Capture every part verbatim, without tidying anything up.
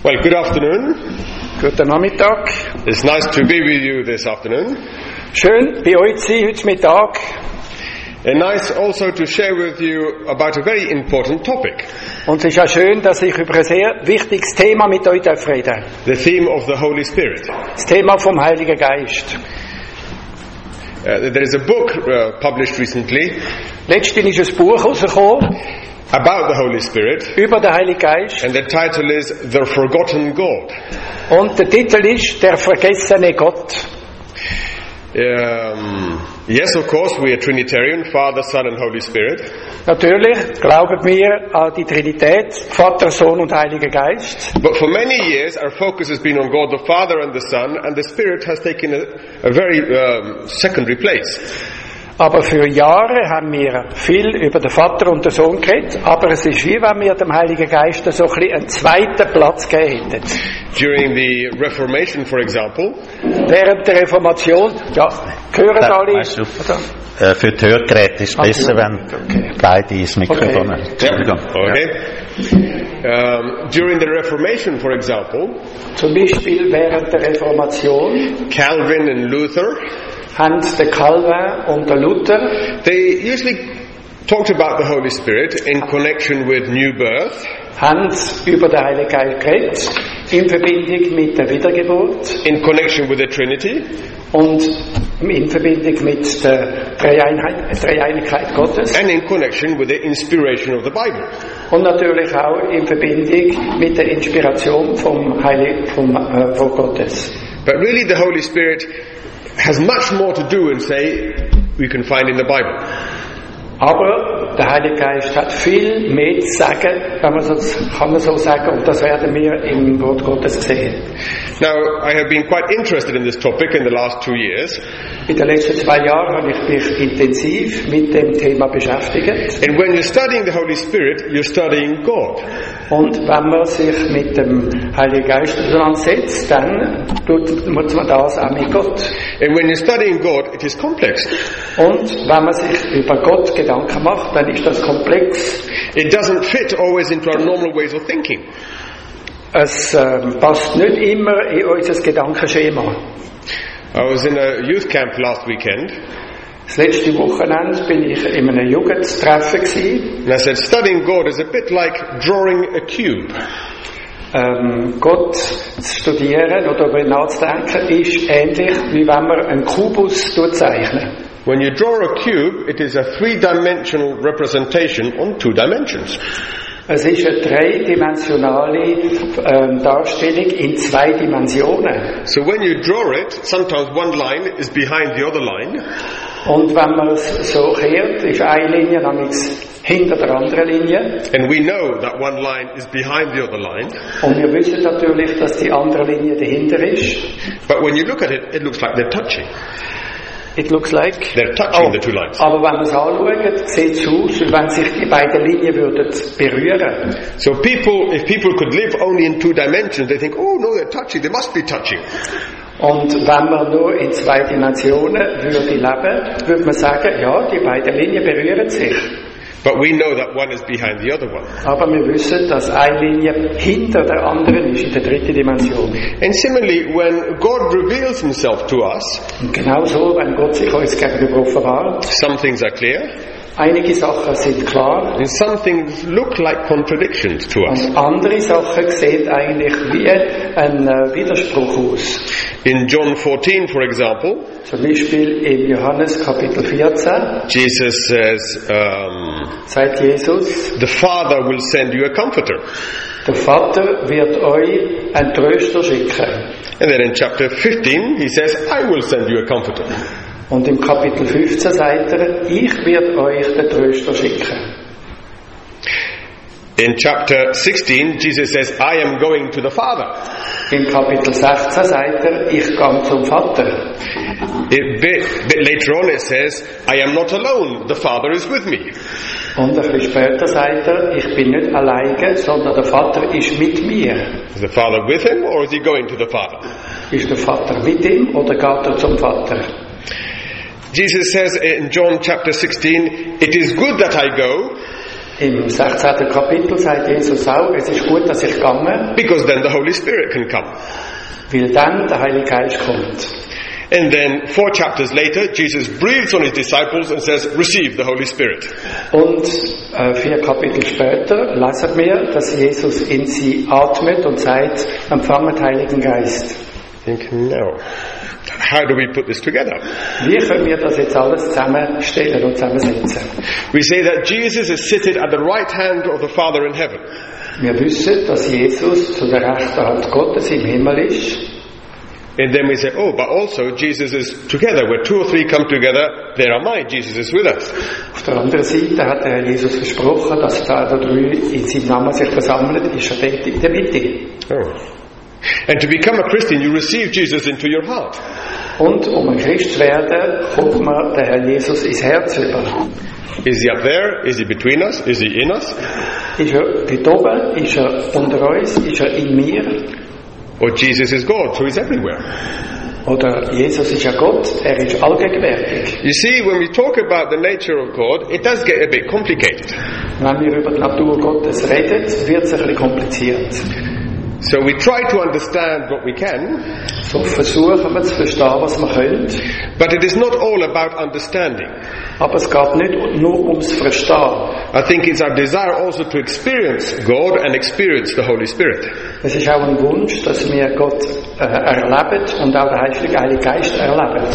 Well, good afternoon. Guten Nachmittag. It's nice to be with you this afternoon. Schön, bei euch zu sein heute Mittag. And nice also to share with you about a very important topic. Und es ist auch schön, dass ich über ein sehr wichtiges Thema mit euch reden darf. The theme of the Holy Spirit. Das Thema vom Heiligen Geist. Uh, there is a book uh, published recently Letztens ist ein Buch herausgekommen about the Holy Spirit, über den Heiligen Geist. and the title is The Forgotten God. Und der Titel ist Der vergessene Gott. Um, yes, of course, we are Trinitarian, Father, Son and Holy Spirit. Natürlich glauben wir an die Trinität, Vater, Sohn und Heiliger Geist. But for many years our focus has been on God the Father and the Son, and the Spirit has taken a, a very um, secondary place. Aber für Jahre haben wir viel über den Vater und den Sohn geredet, aber es ist wie wenn wir dem Heiligen Geist so ein bisschen einen zweiten Platz gegeben hätten. During the Reformation, for example, Während der Reformation, ja, hören Ja, alle. weißt du, Oder? Äh, für die Hörgeräte ist es Ah, besser, ja. wenn Okay. beide ins Mikrofon Okay. Entschuldigung. okay. Um, during the Reformation, for example, Zum Beispiel während der Reformation Calvin and Luther, haben der Calvin und der Luther they usually talked about the Holy Spirit in connection with new birth, haben über den Heiligen Geist geredet, in Verbindung mit der Wiedergeburt in connection with the Trinity, und in Verbindung mit der Dreieinheit, Dreieinigkeit Gottes and in connection with the inspiration of the Bible. und natürlich auch in Verbindung mit der Inspiration vom Heiligen vom, äh, von Gottes. But really the Holy Spirit has much more to do and say we can find in the Bible. Aber der Heilige Geist hat viel mehr zu sagen, wenn man so, kann man so sagen, und das werden wir im Wort Gottes sehen. Now, I have been quite interested in this topic in the last two years, In den letzten zwei Jahren habe ich mich intensiv mit dem Thema beschäftigt. and when you're studying the Holy Spirit, you're studying God. Und wenn man sich mit dem Heiligen Geist auseinandersetzt, dann tut, muss man das auch mit Gott. And when you're studying God, it is complex. Und wenn man sich über Gott Gedanken macht, dann ist das komplex. It doesn't fit always into our normal ways of thinking. Es ähm, passt nicht immer in unser Gedankenschema. I was in a youth camp last weekend, Das letzte Wochenende bin ich in einem Jugendtreffen gewesen. and I said studying God is a bit like drawing a cube. Ähm, Gott zu studieren oder darüber nachzudenken ist ähnlich, wie wenn man einen Kubus zeichnet. When you draw a cube, it is a three-dimensional representation on two dimensions. Es ist eine dreidimensionale ähm, Darstellung in zwei Dimensionen. So when you draw it, sometimes one line is behind the other line, Und wenn man es so kehrt, ist eine Linie nämlich hinter der anderen Linie. and we know that one line is behind the other line, Und wir wissen natürlich, dass die andere Linie dahinter ist. but when you look at it, it looks like they're touching. It looks like... They're touching Oh, the two lines. aber wenn man es anschaut, sieht es aus, als wenn sich die beiden Linien würden berühren. So people, if people could live only in two dimensions, they think, oh no, they're touching, they must be touching. Und wenn man nur in zwei Dimensionen würde leben, würde man sagen, ja, die beiden Linien berühren sich. But we know that one is behind the other one. Aber wir wissen, dass eine Linie hinter der anderen ist, in der dritten Dimension. And similarly, when God reveals himself to us, Und genauso, wenn Gott sich uns gegenüber offenbart, some things are clear, einige Sachen sind klar, and some things look like contradictions to us. und andere Sachen sehen eigentlich wie ein äh, Widerspruch aus. In John fourteen, for example, Zum Beispiel in Johannes Kapitel vierzehn Jesus says, um, sagt Jesus, the Father will send you a comforter. der Vater wird euch einen Tröster schicken. And then in chapter fifteen, he says, I will send you a comforter. Und im Kapitel fünfzehn sagt er, ich werde euch den Tröster schicken. In chapter sixteen, Jesus says, I am going to the Father. Im Kapitel sechzehn sagt er, ich gehe zum Vater. A bit, bit later on it says, I am not alone, the Father is with me. Und ein bisschen später sagt er, ich bin nicht alleine, sondern der Vater ist mit mir. Is the Father with him or is he going to the Father? Ist der Vater mit ihm oder geht er zum Vater? Jesus says in John chapter sixteen, it is good that I go Im sechzehnten Kapitel sagt Jesus auch, es ist gut, dass ich gegangen, because then the Holy Spirit can come. weil dann der Heilige Geist kommt. And then four chapters later, Jesus breathes on his disciples and says, receive the Holy Spirit. Und äh, vier Kapitel später lesen wir, dass Jesus in sie atmet und sagt, empfanget Heiligen Geist. Think, no. How do we put this together? Wie können wir das jetzt alles zusammenstellen und zusammensetzen? We say that Jesus is seated at the right hand of the Father in heaven. Wir wissen, dass Jesus zu der rechten Hand Gottes im Himmel ist. And then we say, oh, but also Jesus is together. Where two or three come together, there am I. Jesus is with us. Auf der anderen Seite hat der Herr Jesus versprochen, dass zwei oder drei in seinem Namen sich versammeln, ist er dort in der Mitte. Oh. And to become a Christian, you receive Jesus into your heart. Und um ein Christ zu werden, kommt man der Herr Jesus ins Herz über. Is he up there? Is he between us? Is he in us? Ist er dort oben? Ist er unter uns? Ist er in mir? Or Jesus is God, so he's everywhere. Oder Jesus ist ja Gott, er ist allgegenwärtig. You see, when we talk about the nature of God, it does get a bit complicated. Wenn wir über die Natur Gottes reden, wird es ein bisschen kompliziert. So we try to understand what we can, So versuchen wir zu verstehen, was wir können. but it is not all about understanding. Aber es geht nicht nur ums Verstehen. I think it's our desire also to experience God and experience the Holy Spirit. Es ist auch ein Wunsch, dass wir Gott äh, erleben und auch den Heiligen Heiligen Geist erleben.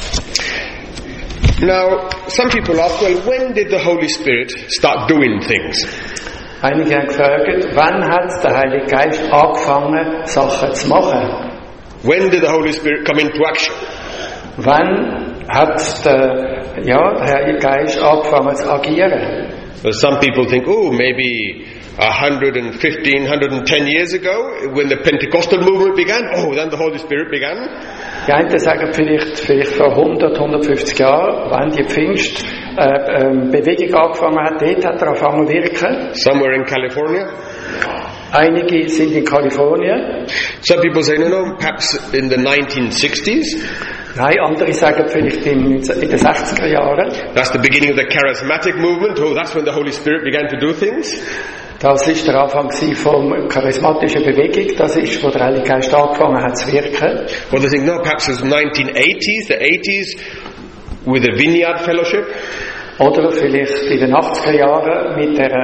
Now, some people ask, well, when did the Holy Spirit start doing things? Einige haben gefragt, wann hat der Heilige Geist angefangen, Sachen zu machen? When did the Holy Spirit come into action? Wann hat der, ja, der Heilige Geist angefangen zu agieren? Well, some people think, oh, maybe one hundred fifteen, one hundred ten years ago, when the Pentecostal movement began, oh, then the Holy Spirit began. Die einen sagen vielleicht, vielleicht vor hundert, hundertfünfzig Jahren, wenn die Pfingst äh, ähm, Bewegung angefangen hat, dort hat er angefangen zu wirken. Somewhere in California. Einige sind in Kalifornien. Some people say, no, no, perhaps in the nineteen sixties. Nein, andere sagen vielleicht in, in den sechziger Jahren. That's the beginning of the charismatic movement. Oh, that's when the Holy Spirit began to do things. Das ist der Anfang von charismatischen Bewegung. Das ist, wo der Heilige Geist angefangen hat zu wirken. Or they think, no, perhaps it's nineteen eighties, the eighties, with the Vineyard Fellowship. Oder vielleicht in den achtziger Jahren mit der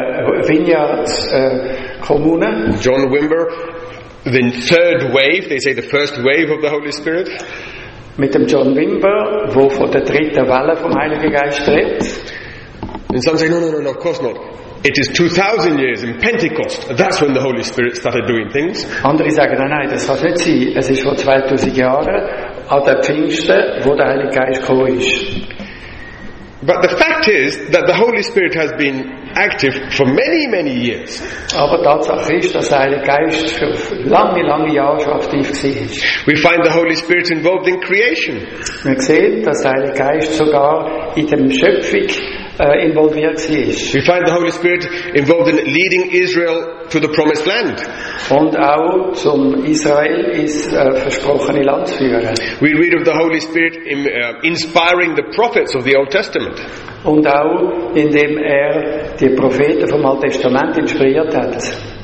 Vineyard-Kommune. Äh, John Wimber, the third wave, they say the first wave of the Holy Spirit. Mit dem John Wimber, wo von der dritten Welle vom Heiligen Geist redet. And some say, no, no, no, no, of course not. It is two thousand years in Pentecost. That's when the Holy Spirit started doing things. Andere sagen, nein, nein, das kann nicht sein. Es ist vor zweitausend Jahren, an der Pfingsten, wo der Heilige Geist gekommen ist. But the fact is that the Holy Spirit has been active for many, many years. Aber Tatsache ist, dass der Heilige Geist für lange, lange Jahre schon aktiv war. We find the Holy Spirit involved in creation. Wir sehen, dass der Heilige Geist sogar in der Schöpfung äh, involviert war. We find the Holy Spirit involved in leading Israel to the promised land. Und auch zum Israel ins äh, versprochene Land zu führen. We read of the Holy Spirit in, uh, inspiring the prophets of the Old Testament. Und auch indem er die Propheten vom Alten Testament inspiriert hat.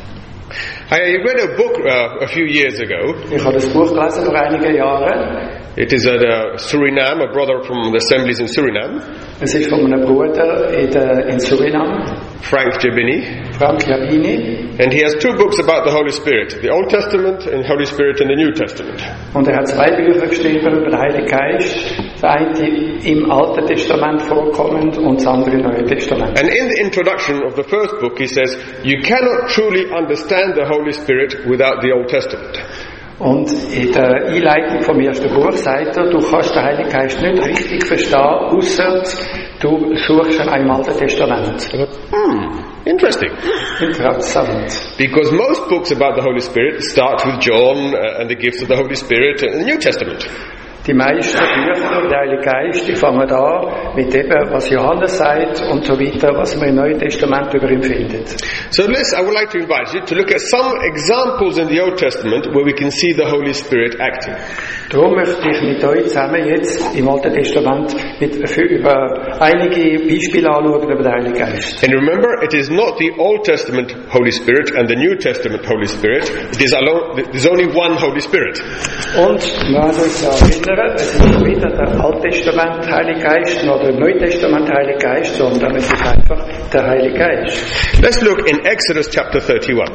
I read a book uh, a few years ago. Ich habe das Buch gelesen vor einigen Jahren. It is at uh, Suriname, a brother from the assemblies in Suriname. Es ist von einem Bruder in, der, in Suriname, Frank Jabini. Frank Jabini. And he has two books about the Holy Spirit, the Old Testament and Holy Spirit in the New Testament. Und er hat zwei Bücher geschrieben über den Heiligen Geist. Das eine im Alten Testament vorkommend und das andere im Neuen Testament. And in the introduction of the first book he says, you cannot truly understand the Holy Spirit without the Old Testament. Und in der Einleitung vom ersten Buch sagt er, du kannst den Heiligen Geist nicht richtig verstehen, ausser du suchst ihn im Alten Testament. Hmm, interesting. Interessant. Because most books about the Holy Spirit start with John uh, and the gifts of the Holy Spirit in the New Testament. Die meisten Bücher, der Heilige Geist, die fangen an mit eben, was Johannes sagt und so weiter, was man im Neuen Testament über ihn findet. So let's, I would like to invite you to look at some examples in the Old Testament where we can see the Holy Spirit acting. Darum möchte ich mit euch zusammen jetzt im Alten Testament mit, für, über einige Beispiele anschauen über den Heiligen Geist. And remember, it is not the Old Testament Holy Spirit and the New Testament Holy Spirit. It is alone, there's only one Holy Spirit. Und wir müssen uns erinnern, es ist weder der Alttestament Heilige Geist noch der Neutestament Heilige Geist, sondern es ist einfach der Heilige Geist. Let's look in Exodus chapter thirty-one.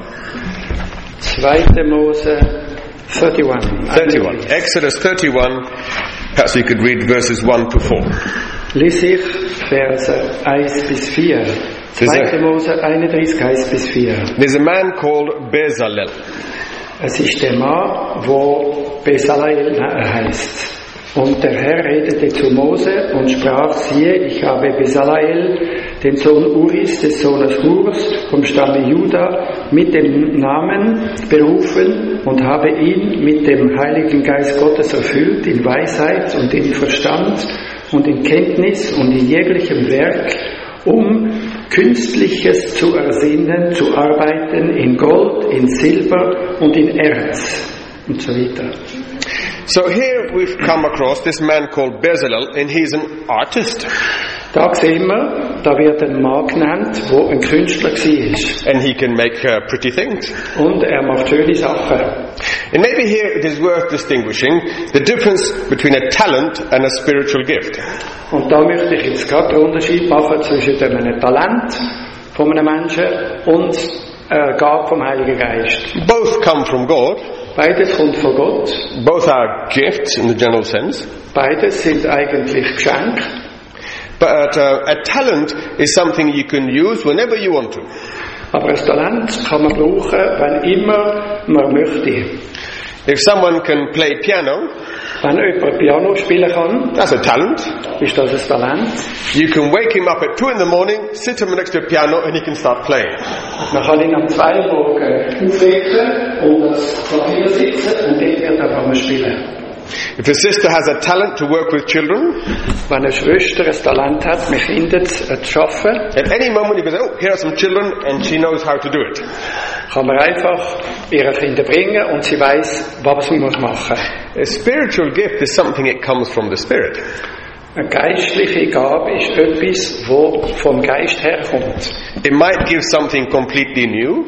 zweiter Mose thirty-one. thirty-one. Exodus thirty-one. Perhaps you could read verses one to four. Lies ich Verse eins bis vier. zweiter Mose einunddreißig, eins bis vier. There's a man called Bezalel. Es ist der Mann, wo Bezalel heißt. Und der Herr redete zu Mose und sprach, siehe, ich habe Bezalel, den Sohn Uris, des Sohnes Hurs, vom Stamme Juda, mit dem Namen berufen und habe ihn mit dem Heiligen Geist Gottes erfüllt, in Weisheit und in Verstand und in Kenntnis und in jeglichem Werk, um Künstliches zu ersinnen, zu arbeiten in Gold, in Silber und in Erz und so weiter. So here we've come across this man called Bezalel, and he's an artist. Da sehen wir, da wird ein Mann genannt, wo ein Künstler war. And he can make uh, pretty things. Und er macht schöne Sachen. And maybe here it is worth distinguishing the difference between a talent and a spiritual gift. Und da möchte ich jetzt gerade den Unterschied machen zwischen einem Talent von einem Menschen und einer Gabe vom Heiligen Geist. Both come from God. Beides kommt von Gott. Both are gifts in the general sense. Beides sind eigentlich Geschenke. But uh, a talent is something you can use whenever you want to. Aber ein Talent kann man brauchen, wann immer man möchte. If someone can play piano, wenn jemand Piano spielen kann, that's a talent. Ist das ein Talent? You can wake him up at two in the morning, sit him next to a piano, and he can start playing. Man kann ihn am zwei Uhr morgen aufwecken und das Klavier sitzen und dort wird er am spielen. If a sister has a talent to work with children, wenn eine Schwester ein Talent hat, mit Kindern zu arbeiten, at any moment you can say, oh, here are some children, and she knows how to do it. Kann man einfach ihre Kinder bringen und sie weiß, was man machen muss. A spiritual gift is something that comes from the Spirit. Eine geistliche Gabe ist etwas, das vom Geist herkommt. It might give something completely new.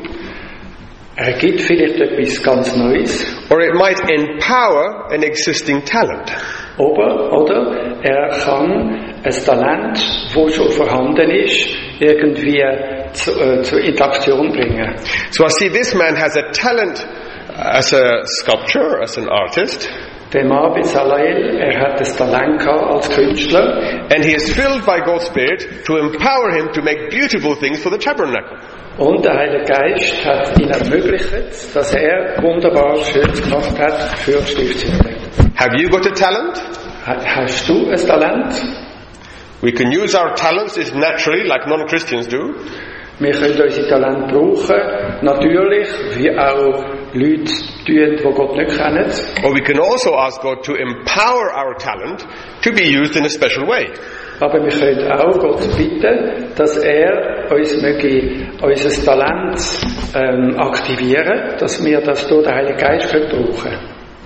Er gibt vielleicht etwas ganz Neues. Or it might empower an existing talent. Oder, oder er kann ein Talent, das schon vorhanden ist, irgendwie zu, äh, zur Interaktion bringen. So I see this man has a talent as a sculptor, as an artist. Der Mann Bezalel, er hat das Talent gehabt als Künstler. And he is filled by God's Spirit to empower him to make beautiful things for the tabernacle. Und der Heilige Geist hat ihn ermöglicht, dass er wunderbar Schönes gemacht hat für das Stiftshütte. Have you got a talent? Hast du ein Talent? We can use our talents is naturally, like non-Christians do. Wir können unsere Talente brauchen, natürlich, wie auch Leute tun, die Gott nicht kennen. Or we can also ask God to empower our talent to be used in a special way. Aber wir können auch Gott bitten, dass er uns möge unser Talent ähm, aktivieren, dass wir das durch den Heiligen Geist können brauchen.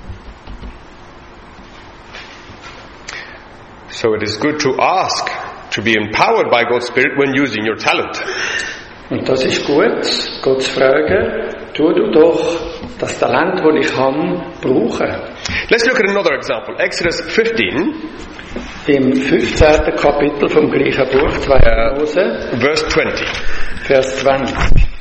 So it is good to ask to be empowered by God's Spirit when using your talent. Und das ist gut, Gott zu fragen, tu du doch das Talent, das ich habe, brauchen. Let's look at another example. Exodus fifteen. Im fünfzehnten Kapitel vom gleichen Buch, zweiter Mose, uh, verse twenty. Vers zwanzig.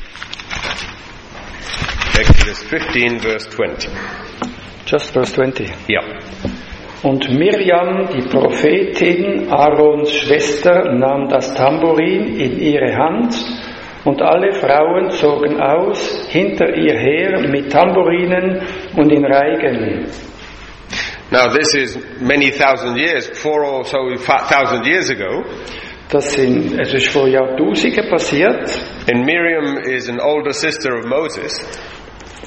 Exodus fifteen, verse twenty. Just verse twenty. Yeah. Und Mirjam, die Prophetin, Aarons Schwester, nahm das Tambourin in ihre Hand, und alle Frauen zogen aus hinter ihr her mit Tambourinen und in Reigen. Now this is many thousand years, four or so thousand years ago. Das sind, es ist vor Jahrtausenden passiert. And Miriam is an older sister of Moses.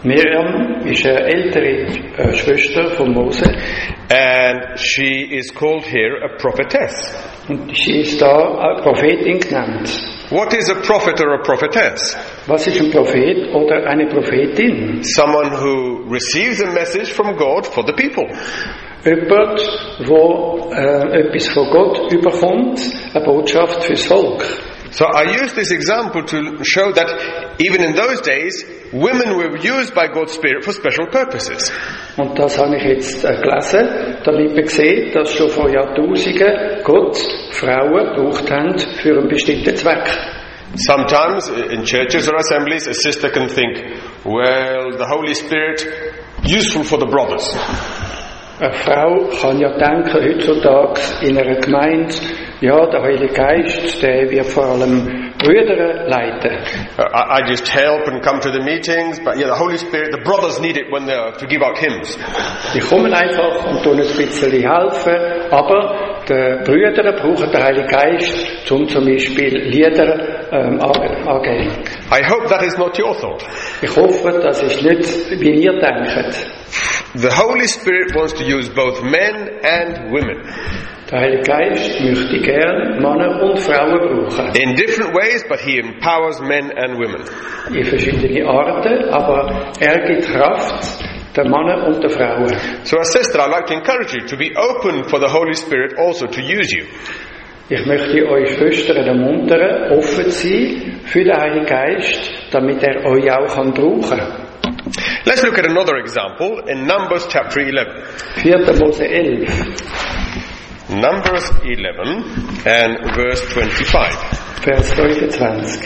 Miriam ist eine ältere äh, Schwester von Mose and she is called here a prophetess. und sie ist da eine Prophetin genannt. What is a prophet or a prophetess? Was ist ein Prophet oder eine Prophetin? Someone who receives a message from God for the people. Jemand, der äh, etwas von Gott überkommt, eine Botschaft fürs Volk. So I use this example to show that even in those days, women were used by God's Spirit for special purposes. Und das habe ich jetzt äh, gelesen, damit man sieht, dass schon vor Jahrtausenden Gott Frauen gebraucht haben für einen bestimmten Zweck. Sometimes in churches or assemblies, a sister can think, well, the Holy Spirit, useful for the brothers. Eine Frau kann ja denken, heutzutage in einer Gemeinde, ja, der Heilige Geist, der wird vor allem Brüder leiten. Uh, I, I just help and come to the meetings, but yeah, the Holy Spirit, the brothers need it when they're to give out hymns. Die kommen einfach und tun ein bisschen helfen, aber die Brüder brauchen den Heiligen Geist, um zum Beispiel Lieder ähm, angehen. I hope that is not your thought. Ich hoffe, das ist nicht, wie ihr denkt. The Holy Spirit wants to use both men and women. Der Heilige Geist möchte gern Männer und Frauen brauchen. In different ways, but He empowers men and women. In verschiedene Arten, aber er gibt Kraft den Männern und den Frauen. So as sister, I'd like to encourage you to be open for the Holy Spirit also to use you. Ich möchte euch Schwestern ermuntern, offen zu sein für den Heiligen Geist, damit er euch auch kann brauchen kann. Let's look at another example in Numbers chapter eleven. vierter Mose elf. Numbers eleven and verse twenty-five. Vers fünfundzwanzig.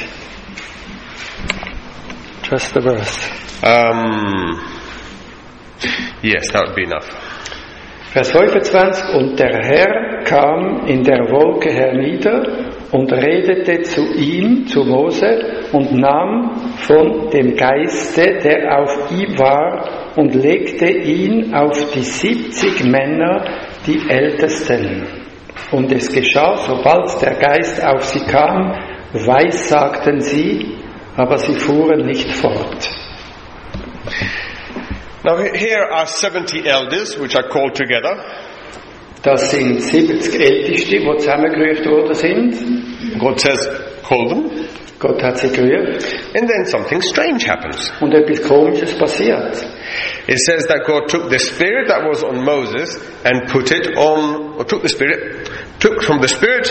Just the verse. Um, yes, that would be enough. Vers fünfundzwanzig. Und der Herr kam in der Wolke hernieder und redete zu ihm, zu Mose, und nahm von dem Geiste, der auf ihm war, und legte ihn auf die siebzig Männer, die Ältesten. Und es geschah, sobald der Geist auf sie kam, weissagten sie, aber sie fuhren nicht fort. Now here are seventy elders which are called together. Das sind siebzig Älteste, die zusammengerufen worden sind. God says, call them. Gott hat sie gerufen. And then something strange happens. Und etwas Komisches passiert. It says that God took the spirit that was on Moses and put it on, or took the spirit, took from the spirit,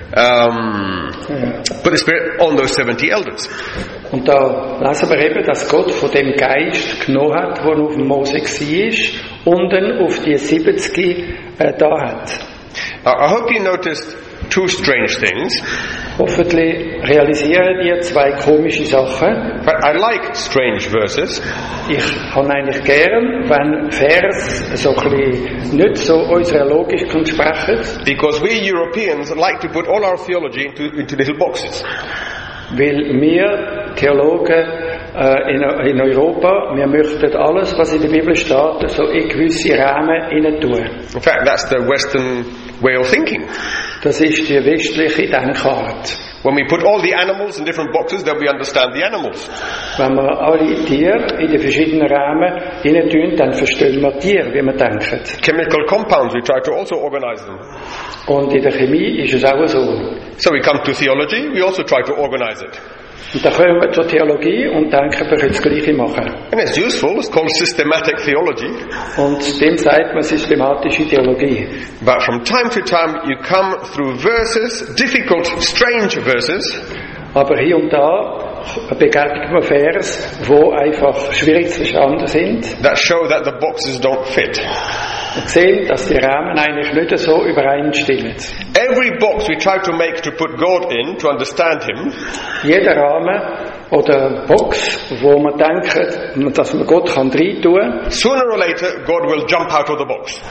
um, Ja. put the spirit on those seventy elders. Und da lesen wir eben, dass Gott von dem Geist genommen hat, der auf Mose war, und dann auf die siebzig äh, da hat. Now, I hope you noticed two strange things. Hoffentlich realisieren die zwei komische Sachen. But I like strange verses. Ich habe eigentlich gern, wenn Vers so ein bisschen nicht so unserer Logik entsprechen, Because we Europeans like to put all our theology into, into little boxes. weil wir Theologen äh, in, in Europa, wir möchten alles, was in der Bibel steht, so in gewisse Rahmen hinein tun. In fact, that's the Western way of thinking. Das ist die westliche Denkart. When we put all the animals in different boxes, then we understand the animals. Wenn wir alle Tiere in die verschiedenen Rahmen hinein tun, dann verstehen wir Tiere, wie wir denken. Chemical compounds, we try to also organize them. Und in der Chemie ist es auch so. So we come to theology, we also try to organize it. Und dann kommen wir zur Theologie und denken, wir können das Gleiche machen. And it's useful, it's called systematic theology. Und dem sagt man systematische Theologie. But from time to time you come through verses, difficult, strange verses, Aber hier und da begegnet man Vers, die einfach schwierig zu verstanden sind. that show that the boxes don't fit. Und sehen, dass die Rahmen eigentlich nicht so übereinstimmen. Every box we try to make to put God in, to understand Him, Jeder Rahmen oder Box, wo man denkt, dass man Gott kann reintun kann, sooner or later God will jump out of the box.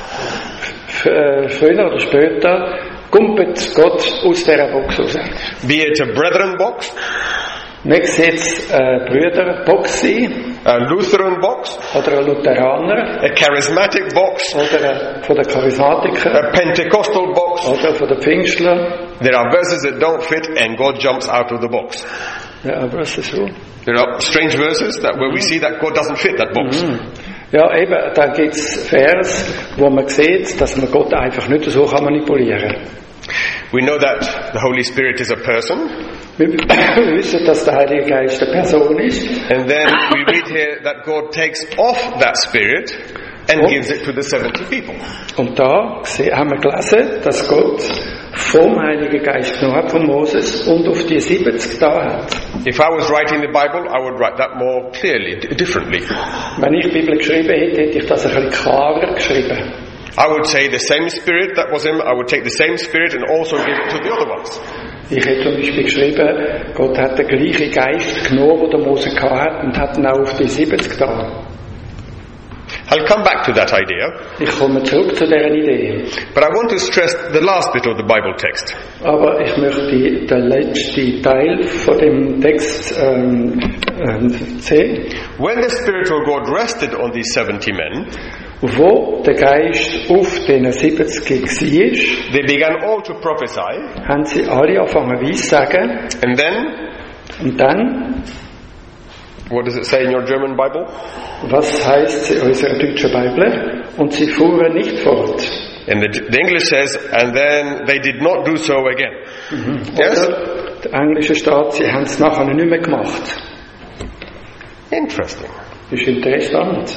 früher oder später kumpelt Gott aus dieser Box raus. Be it a brethren box, Möge es jetzt eine Brüderbox sein, a Lutheran box, oder ein Lutheraner, a charismatic box, oder ein von den Charismatikern, a Pentecostal box. oder von den Pfingstlern. There are verses that don't fit and God jumps out of the box. Ja, aber es ist so. There are strange verses that where we see that God doesn't fit that box. Mhm. Ja, eben, da gibt es Vers, wo man sieht, dass man Gott einfach nicht so kann manipulieren kann. We know that the Holy Spirit is a person. Wir wissen, dass der Heilige Geist eine Person ist. And then we read here that God takes off that spirit and Oh. gives it to the seventy people. Und da se- haben wir gelesen, dass Gott vom Heiligen Geist genommen hat, von Moses, und auf die siebzig da hat. If I was writing the Bible, I would write that more clearly, d- differently. Wenn ich die Bibel geschrieben hätte, hätte ich das ein bisschen klarer geschrieben. I would say the same spirit that was him, I would take the same spirit and also give it to the other ones. Ich hätte zum Beispiel geschrieben, Gott hat den gleichen Geist genommen, den Mose gehabt, und hat ihn auch auf die siebzig da. I'll come back to that idea, Ich komme zurück zu dieser Idee. but I want to stress the last bit of the Bible text. Aber ich möchte den letzten Teil von dem Text ähm, ähm, sehen, When the Spirit of God rested on these seventy men, wo der Geist auf den siebzig war, they began all to prophesy, haben sie alle angefangen weissagen, and then, und dann, what does it say in your German Bible? was heißt in unserer deutschen Bibel? Und sie fuhren nicht fort. And the, the English says, and then they did not do so again. Yes? Oder der englische steht, sie haben es nachher nicht mehr gemacht. Interesting. Das ist interessant.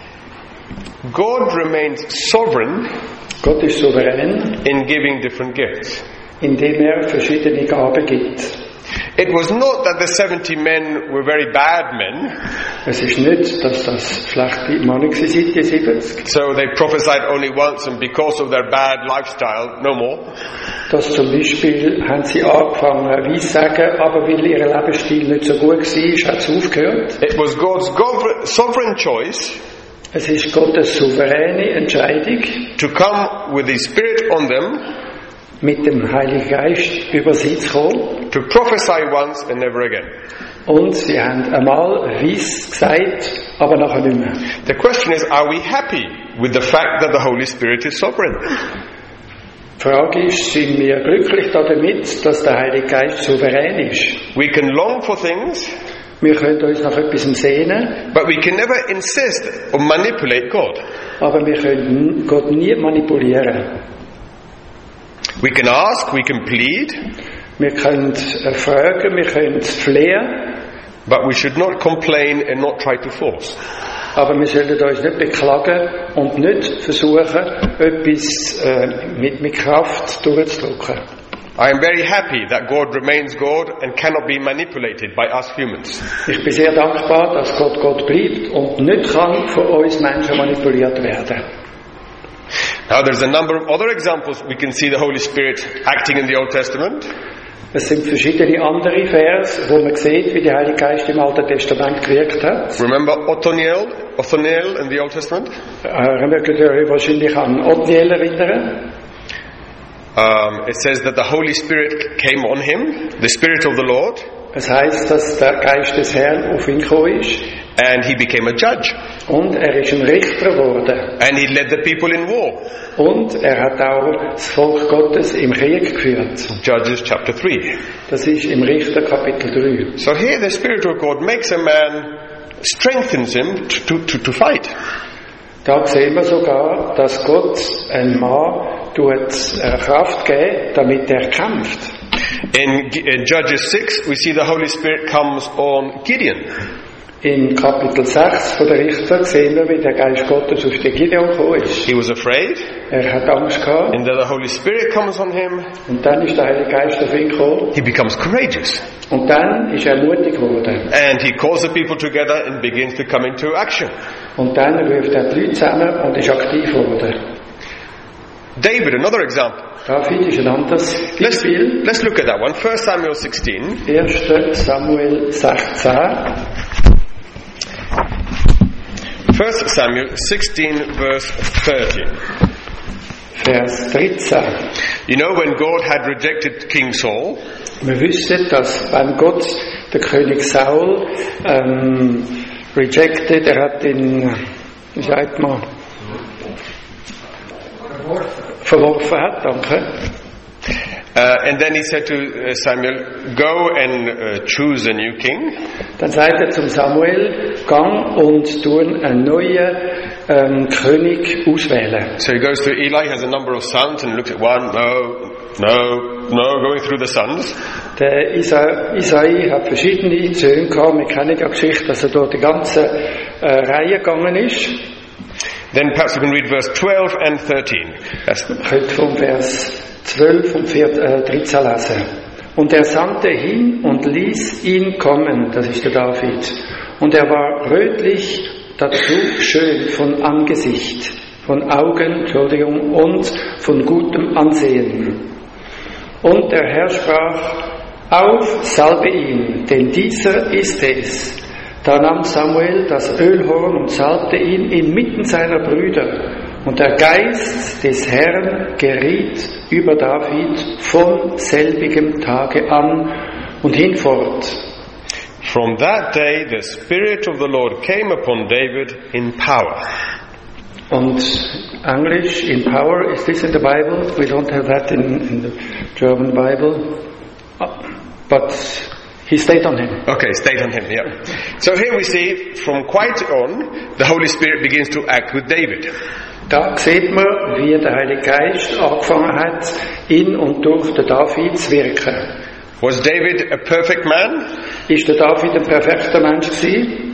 God remains sovereign Gott ist souverän, in giving different gifts. indem er verschiedene Gaben gibt. It was not that the seventy men were very bad men, Es ist nicht, dass das schlechte Männer waren, die siebzig. so they prophesied only once, and because of their bad lifestyle, no more. Dass zum Beispiel haben sie angefangen weissagen, aber weil ihr Lebensstil nicht so gut war, hat es aufgehört. It was God's gov- sovereign choice Es ist Gottes souveräne Entscheidung, to come with His Spirit on them, mit dem Heiligen Geist über sie zu kommen. to prophesy once and never again. Und sie haben einmal weiss gesagt, aber nachher nicht mehr. The question is, are we happy with the fact that the Holy Spirit is sovereign? Die Frage ist, sind wir glücklich damit, dass der Heilige Geist souverän ist? We can long for things, Wir können uns nach etwas sehnen, but we can never insist or manipulate God. aber wir können Gott nie manipulieren. We can ask, we can plead, Wir können äh, fragen, wir können flehen, but we should not complain and not try to force. aber wir sollten uns nicht beklagen und nicht versuchen, etwas äh, mit, mit Kraft durchzudrücken. I am very happy that God remains God and cannot be manipulated by us humans. Ich bin sehr dankbar, dass Gott Gott bleibt und nicht kann von uns Menschen manipuliert werden. Now there's a number of other examples we can see the Holy Spirit acting in the Old Testament. Es sind verschiedene andere Vers, wo man sieht, wie der Heilige Geist im Alten Testament gewirkt hat. Remember Othniel, Othniel in the Old Testament? Äh, ihr mögt euch wahrscheinlich an Othniel erinnern. Um, it says that the Holy Spirit came on him, the Spirit of the Lord, Es heißt, dass der Geist des Herrn auf ihn gekommen ist and he became a judge. und er ist ein Richter geworden. And he led the people in war. Und er hat auch das Volk Gottes im Krieg geführt. Judges chapter three. Das ist im Richter Kapitel drei. So here the Spirit of God makes a man, strengthens him to, to, to fight. Da sehen wir sogar, dass Gott einem Mann tut, äh, Kraft geben, damit er kämpft. In, in Judges six, we see the Holy Spirit comes on Gideon. In Kapitel sechs von der Richter sehen wir, wie der Geist Gottes auf den Gideon gekommen ist. He was afraid, Er hat Angst gehabt and then the Holy Spirit comes on him. und dann ist der Heilige Geist auf ihn gekommen He becomes courageous. und dann ist er mutig geworden. And he calls the people together and begins to come into action. Und dann ruft er die Leute zusammen und ist aktiv geworden. David, another example. David ist ein anderes Let's, Beispiel. let's look at that one. First Samuel sixteen. erster Samuel sechzehn. First Samuel sixteen, verse thirteen. Vers dreizehn. You know, when God had rejected King Saul, Wir wissen, dass beim Gott der König Saul ähm, rejected, er hat ihn, wie sagt man, verworfen hat, danke. Uh, and then he said to uh, Samuel, go and uh, choose a new king. Dann sagt er zum Samuel, gang und tun einen neuen ähm, König auswählen. So he goes to Eli, has a number of sons, and looks at one, no, no, no, going through the sons. Der Isa- Isai hat verschiedene Söhne gehabt. Wir kennen ja die Geschichte, dass er durch die ganze äh, Reihe gegangen ist. Then perhaps you can read verse twelve and thirteen. That's Ich könnte vom Vers zwölf und dreizehn lesen. Und er sandte hin und ließ ihn kommen, das ist der David. Und er war rötlich, dazu schön von Angesicht, von Augen, Entschuldigung, und von gutem Ansehen. Und der Herr sprach, auf, salbe ihn, denn dieser ist es. Da nahm Samuel das Ölhorn und salbte ihn inmitten seiner Brüder. Und der Geist des Herrn geriet über David von selbigem Tage an und hinfort. From that day the Spirit of the Lord came upon David in power. Und Englisch, in power, is this in the Bible? We don't have that in, in the German Bible. But he stayed on him. Okay, stayed on him, yeah. So here we see, from quite on, the Holy Spirit begins to act with David. Da sieht man, wie der Heilige Geist angefangen hat, in und durch den David zu wirken. Was David a perfect man? Ist der David ein perfekter Mensch gewesen?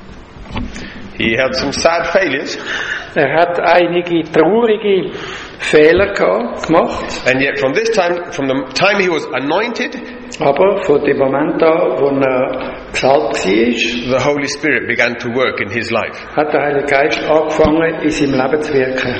He had some sad failures. Er hat einige traurige Fehler gehabt, gemacht. And yet from this time, from the time he was anointed, aber von dem Moment an, wo er gesalbt war, the Holy Spirit began to work in his life. Hat der Heilige Geist angefangen, in seinem Leben zu wirken.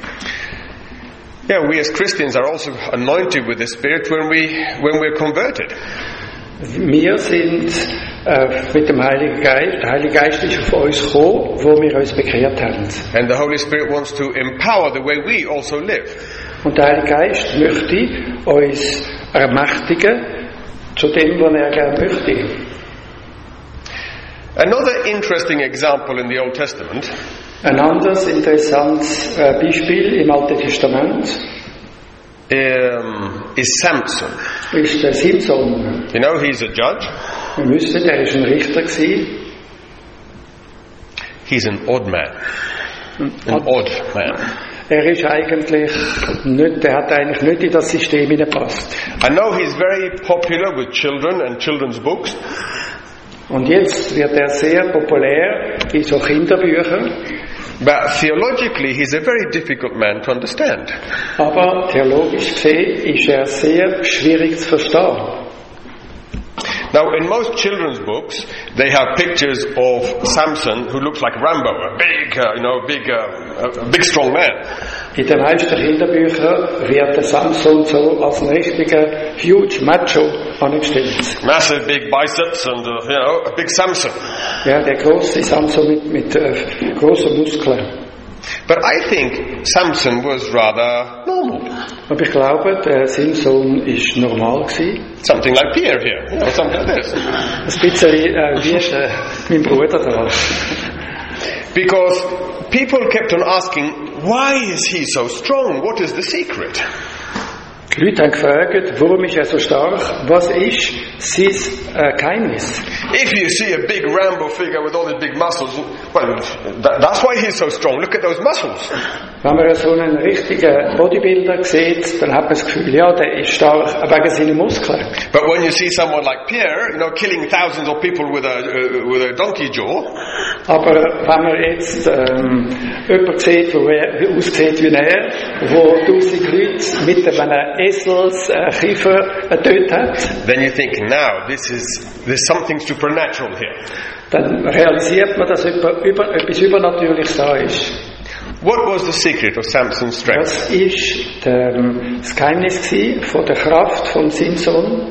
Yeah, we as Christians are also anointed with the Spirit when we when we're converted. Wir sind äh, mit dem Heiligen Geist, der Heilige Geist ist auf uns gekommen, wo wir uns bekehrt haben. And the Holy Spirit wants to empower the way we also live. Und der Heilige Geist möchte uns ermächtigen zu dem, was er gerne möchte. Another interesting example in the Old Testament. Ein anderes interessantes äh, Beispiel im Alten Testament um, is Samson. ist der Simson. You know, he's a judge. Wir wissen, er ist ein Richter gewesen. He's an odd man. An odd man. Er ist eigentlich nicht, er hat eigentlich nicht in das System hineingepasst. I know he's very popular with children and children's books. Und jetzt wird er sehr populär in so Kinderbüchern. But theologically, he's a very difficult man to understand. Aber theologisch gesehen ist er sehr schwierig zu verstehen. Now, in most children's books, they have pictures of Samson who looks like Rambo, a big, uh, you know, big, uh, a big strong man. In den meisten Kinderbüchern wird der Samson so als ein richtiger huge Macho angestellt. Massive big biceps and, uh, you know, a big Samson. Ja, der große Samson mit, mit äh, großen Muskeln. But I think Samson was rather normal. Aber ich glaube, der Samson ist normal gewesen. Something like Pierre here, you know, something like this. Ein bisschen äh, wie ist, äh, mein Bruder da. Because people kept on asking, why is he so strong? What is the secret? Die Leute haben gefragt, warum ist er so stark? Was ist sein äh, Geheimnis? If you see a big Rambo figure with all these big muscles, well, that, that's why he's so strong. Look at those muscles. Wenn man so einen richtigen Bodybuilder sieht, dann hat man das Gefühl, ja, der ist stark wegen seiner Muskeln. But when you see someone like Pierre, you know, killing thousands of people with a uh, with a donkey jaw. Aber wenn man jetzt ähm, jemanden sieht, der aussieht wie er, wo tausend Leute mit einem Esels äh, Kiefer äh, getötet hat, then you think, now this is there's something supernatural here. Dann realisiert man, dass etwas, über, etwas Übernatürliches da ist. What was the secret of Samson's strength? Das ist der, das Geheimnis von der Kraft von Simson.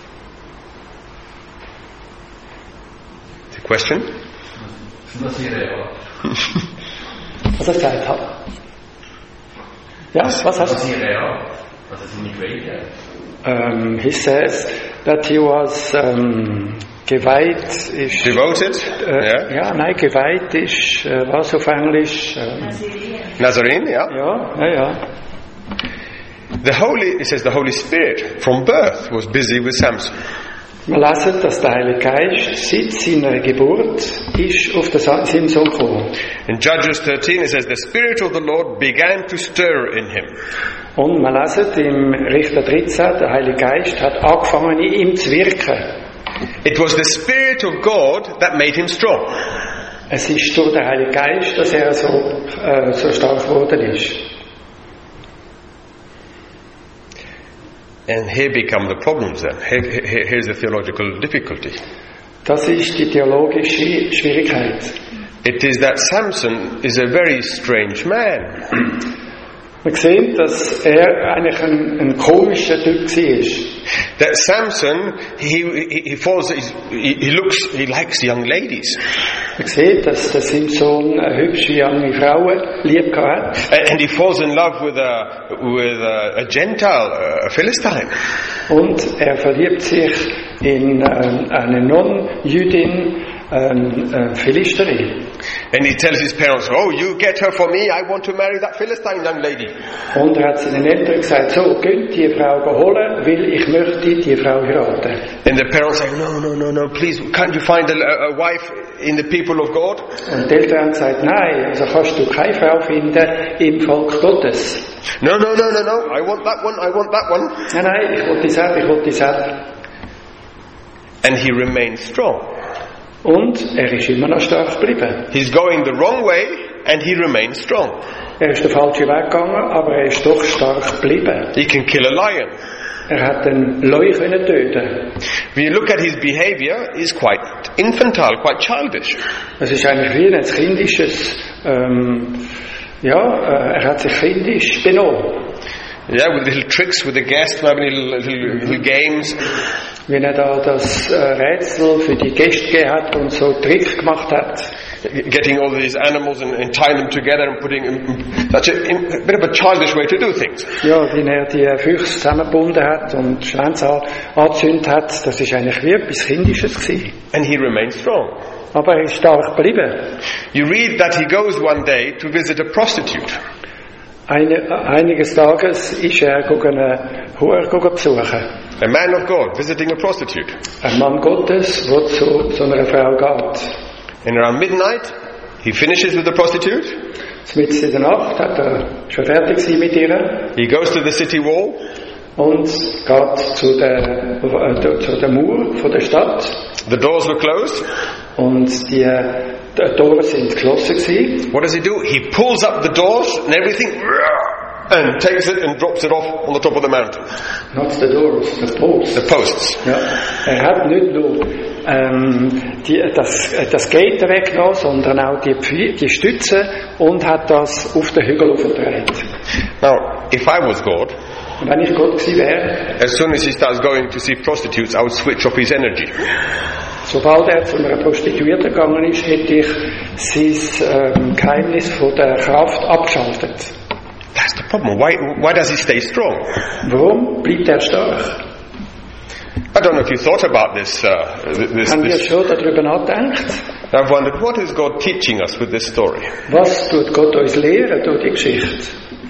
The question? Was er real? Was er gesagt hat. Ja, was hast du? Was er real? Was er seine Qualität? Um, he says that he was um, geweiht ist devoted. Äh, yeah. Ja, nein, geweiht ist äh, was auf Englisch? Ähm, Nazarene, yeah. Ja, ja, ja. The Holy, it says the Holy Spirit from birth was busy with Samson. Wir lesen, dass der Heilige Geist seit seiner Geburt ist auf den Simson gekommen. In Judges thirteen it says the Spirit of the Lord began to stir in him. Und wir lesen im Richter dreizehn, der Heilige Geist hat angefangen in ihm zu wirken. It was the Spirit of God that made him strong. Es ist durch den Heiligen Geist, dass er so, äh, so stark geworden ist. And here become the problems then. Here, here, here's the theological difficulty. Das ist die theologische Schwierigkeit. It is that Samson is a very strange man. Man sieht, dass er eigentlich ein, ein komischer Typ war. That Samson, he, he, he falls, he, he looks, he likes young ladies. Man sieht, dass der Simson hübsche junge Frauen lieb hat. And he falls in love with a, with a, a Gentile, a Philistine. Und er verliebt sich in äh, eine Non-Jüdin, äh, Philisterin. And he tells his parents, oh, you get her for me, I want to marry that Philistine young lady. Und er hat seinen Eltern gesagt, so, könnt die Frau holen, weil ich möchte die Frau heiraten. And the parents say, no, no, no, no, please, can't you find a, a wife in the people of God? Und die Eltern haben gesagt, nein, also kannst du keine Frau finden im Volk Gottes. No, no, no, no, no, I want that one, I want that one. Nein, nein, ich will die selber, ich will die selber. And he remains strong. Und er ist immer noch stark geblieben. He's going the wrong way and he remains strong. Er ist den falschen Weg gegangen, aber er ist doch stark geblieben. He can kill a lion. Er hat einen Löwe können töten. When you look at his behavior, he's quite infantile, quite childish. Es ist eigentlich wie ein kindisches, ähm, ja, äh, er hat sich kindisch benommen. Yeah, with little tricks with the guests, having little, little, little games. Wenn er da das äh, Rätsel für die Gäste gegeben hat und so Trick gemacht hat. Getting all these animals and, and tying them together and putting in such a, in, a bit of a childish way to do things. Ja, wenn er die Füchse zusammengebunden hat und Schwänze angezündet hat, das ist eigentlich wie etwas Kindisches gewesen. And he remains strong. Aber er ist stark geblieben. You read that he goes one day to visit a prostitute. Eine, einiges Tages ist er eine Hure besuchen. A man of God visiting a prostitute. Ein Mann Gottes, der zu so einer Frau geht. And around midnight, he finishes with the prostitute. Mitten in der Nacht hat er schon fertig gewesen mit ihr. He goes to the city wall. Und geht zu der, äh, zu der Mauer von der Stadt. The doors were closed. Und die, die Tore sind geschlossen gewesen. What does he do? He pulls up the doors and everything and takes it and drops it off on the top of the mountain. Not the doors, the posts. The posts. Ja, er hat nicht nur ähm, die, das, das Gaten weggenommen, sondern auch die, die Stütze und hat das auf den Hügel aufgetragen. Now, if I was God, und wenn ich Gott gewesen wäre, as soon as he starts going to see prostitutes, I would switch off his energy. Sobald er zu einer Prostituierten gegangen ist, hätte ich sein ähm, Geheimnis von der Kraft abgeschaltet. That's the problem. Why, why does he stay strong? Warum bleibt er stark? I don't know if you thought about this. Uh, this, Haben wir this. schon darüber nachgedacht? I've wondered, what is God teaching us with this story? Was tut Gott uns lehren durch die Geschichte?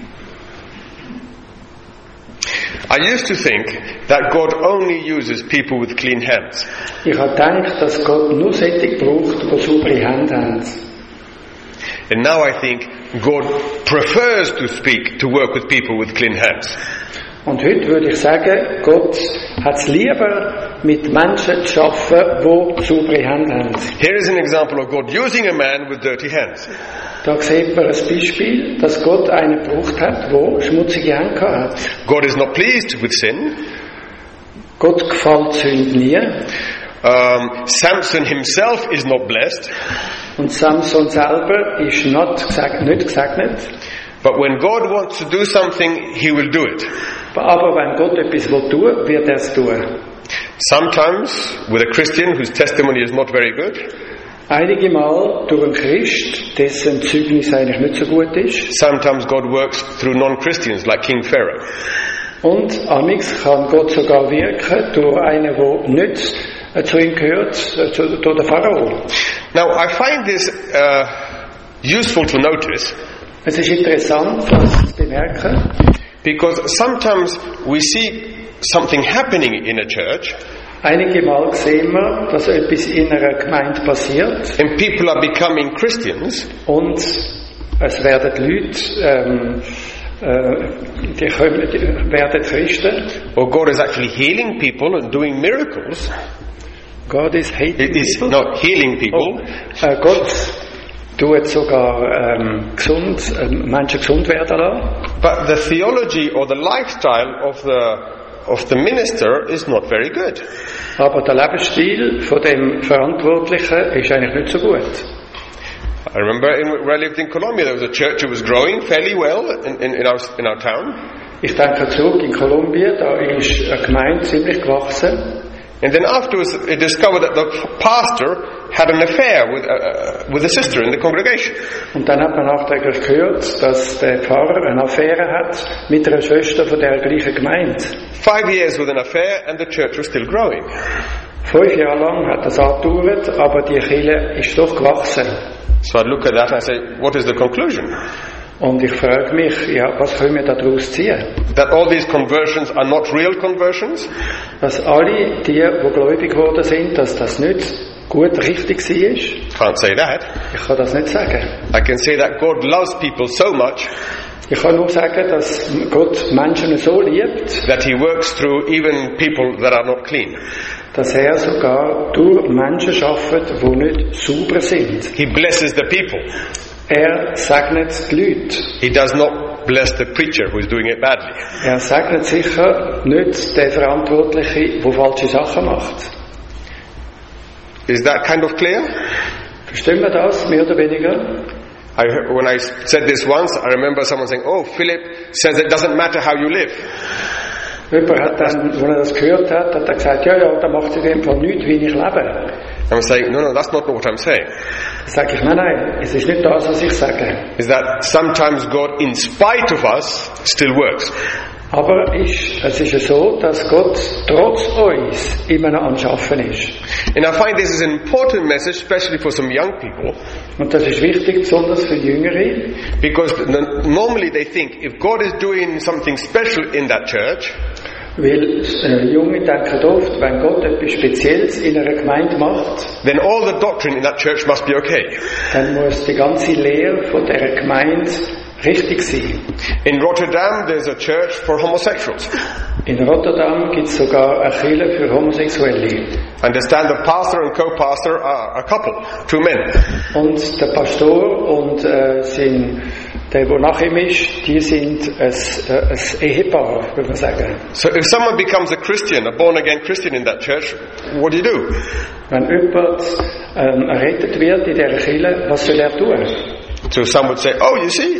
I used to think that God only uses people with clean hands. Ich habe gedacht, dass Gott nur solche braucht, die saubere Hände haben. And now I think God prefers to speak, to work with people with clean hands. Und heute würde ich sagen, Gott hat es lieber, mit Menschen zu arbeiten, die saubere Hände haben. Here is an example of God using a man with dirty hands. Da sieht man ein Beispiel, dass Gott einen gebraucht hat, der schmutzige Hände hat. God is not pleased with sin. Gott gefällt Sünde nie. Um, Samson himself is not blessed. Und Samson selber ist nicht gesegnet, nicht gesegnet. But when God wants to do something, he will do it. Aber wenn Gott etwas will tun, wird er es tun. Sometimes with a Christian whose testimony is not very good. Einige Mal durch einen Christ, dessen Zeugnis eigentlich nicht so gut ist. Sometimes God works through non-Christians like King Pharaoh. Und amix kann Gott sogar wirken durch einen, der nicht äh, zu ihm gehört, äh, zu, durch den Pharao. Now I find this uh, useful to notice. Es ist interessant, das zu bemerken. Because sometimes we see something happening in a church, Einige Mal sehen wir, dass etwas in einer Gemeinde passiert and people are becoming Christians, und es werden Leute, ähm, äh, die, kommen, die werden Christen. or God is actually healing people and doing miracles. God is hating It is people. not healing people, Oh, äh, Gott tut sogar ähm, gesund, äh, Menschen gesund werden lassen. but the theology or the lifestyle of the of the minister is not very good. Aber der Lebensstil von dem Verantwortlichen ist eigentlich nicht so gut. I remember in, where I lived in Colombia, there was a church that was growing fairly well in, in, in, our, in our town. Ich denke zurück in Kolumbien, da ist eine Gemeinde ziemlich gewachsen. And then afterwards, it discovered that the pastor had an affair with, uh, with a sister in the congregation. Und dann hat man nachträglich gehört, dass der Pfarrer eine Affäre hat mit einer Schwester von der gleichen Gemeinde. Five years with an affair, and the church was still growing. Fünf Jahre lang hat das angedauert, aber die Kirche ist doch gewachsen. So I look at that and I say, what is the conclusion? Und ich frage mich, ja, was können wir daraus ziehen? That all these conversions are not real conversions? Dass alle die, die gläubig geworden sind, dass das nicht gut richtig war? Can't say that. Ich kann das nicht sagen. I can say that God loves people so much Ich kann nur sagen, dass Gott Menschen so liebt, that He works through even people that are not clean. dass er sogar durch Menschen schafft, die nicht sauber sind. He blesses the people. Er segnet die Leute. He does not bless the preacher who is doing it badly. Er segnet sicher nicht den Verantwortlichen, der falsche Sachen macht. Is that kind of clear? Verstehen wir das, mehr oder weniger? I, when I said this once, I remember someone saying, oh, Philip says it doesn't matter how you live. Jemand hat dann, als er das gehört hat, hat er gesagt, ja, ja, da macht es in dem Fall nichts, wie ich lebe. I'm saying, no, no, that's not what I'm saying. Da sage ich, nein, nein, es ist nicht das, was ich sage. Is that sometimes God, in spite of us, still works. Aber ist, es ist ja so, dass Gott trotz uns immer noch am Schaffen ist. And I find this is an important message, especially for some young people, Und das ist wichtig, besonders für Jüngere, because n- normally they think if God is doing something special in that church, weil äh, Junge denken oft, wenn Gott etwas Spezielles in einer Gemeinde macht, then all the doctrine in that church must be okay. dann muss die ganze Lehre von dieser Gemeinde richtig sein. In Rotterdam, there's a church for homosexuals. In Rotterdam gibt es sogar eine Kirche für Homosexuelle. I understand the pastor and co-pastor are a couple, two men. Und der Pastor und äh, sein, der, der nach ihm ist, die sind ein, äh, ein Ehepaar, würde man sagen. So if someone becomes a Christian, a born-again Christian in that church, what do you do? Wenn jemand ähm, errettet wird in dieser Kirche, was soll er tun? So some would say, oh, you see,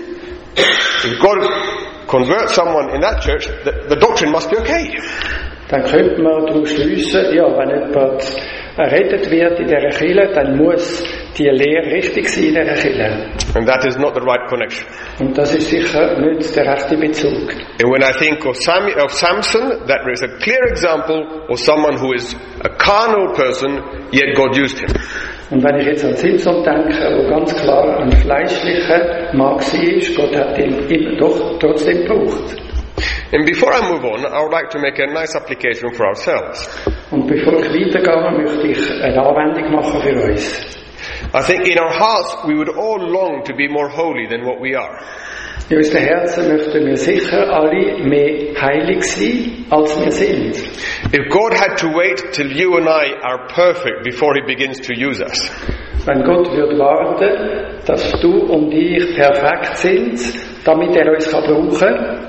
if God converts someone in that church, the, the doctrine must be okay. Dann könnte man daraus schliessen, ja, wenn jemand errettet wird in dieser Kirche, dann muss die Lehre richtig sein in dieser Kirche. And that is not the right connection. Und das ist sicher nicht der rechte Bezug. And when I think of, Sam, of Samson, that is a clear example of someone who is a carnal person, yet God used him. Und wenn ich jetzt an Simson denke, wo ganz klar ein fleischlicher Mann war, Gott hat ihn immer doch trotzdem gebraucht. And before I move on, I would like to make a nice application for ourselves. Und bevor ich weitergehe, möchte ich eine Anwendung machen für uns. I think in our hearts we would all long to be more holy than what we are. In unseren Herzen möchten wir sicher alle mehr heilig sein, als wir sind. If God had to wait till you and I are perfect before He begins to use us, Wenn Gott würde warten, dass du und ich perfekt sind, damit er uns kann brauchen,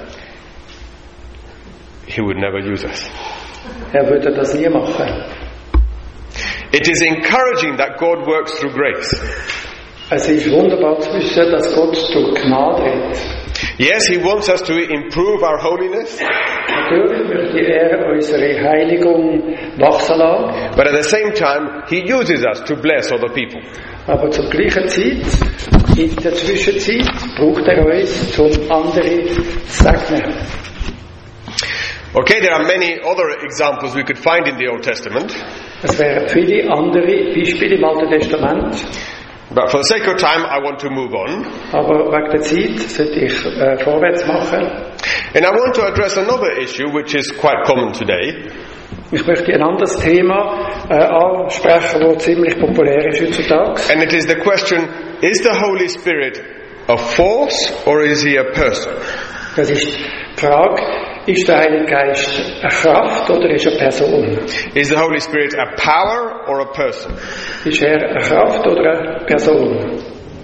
He would never use us. er würde das nie machen. It is encouraging that God works through grace. Es ist wunderbar zu wissen, dass Gott durch Gnade redet. Yes, He wants us to improve our holiness, Natürlich möchte er unsere Heiligung wachsen lassen, but at the same time, He uses us to bless other people. aber zur gleichen Zeit, in der Zwischenzeit, braucht er uns, um andere zu segnen. Okay, there are many other examples we could find in the Old Testament, Es wären viele andere Beispiele im Alten Testament, but for the sake of time, I want to move on. aber wegen der Zeit sollte ich äh, vorwärts machen. And I want to address another issue which is quite common today. Ich möchte ein anderes Thema äh, ansprechen, das ziemlich populär ist heutzutage. And it is the question, is the Holy Spirit a force or is he a person? Das ist die Frage, ist der Heilige Geist eine Kraft oder ist er eine Person? Is the Holy Spirit a power or a person? Ist er eine Kraft oder eine Person?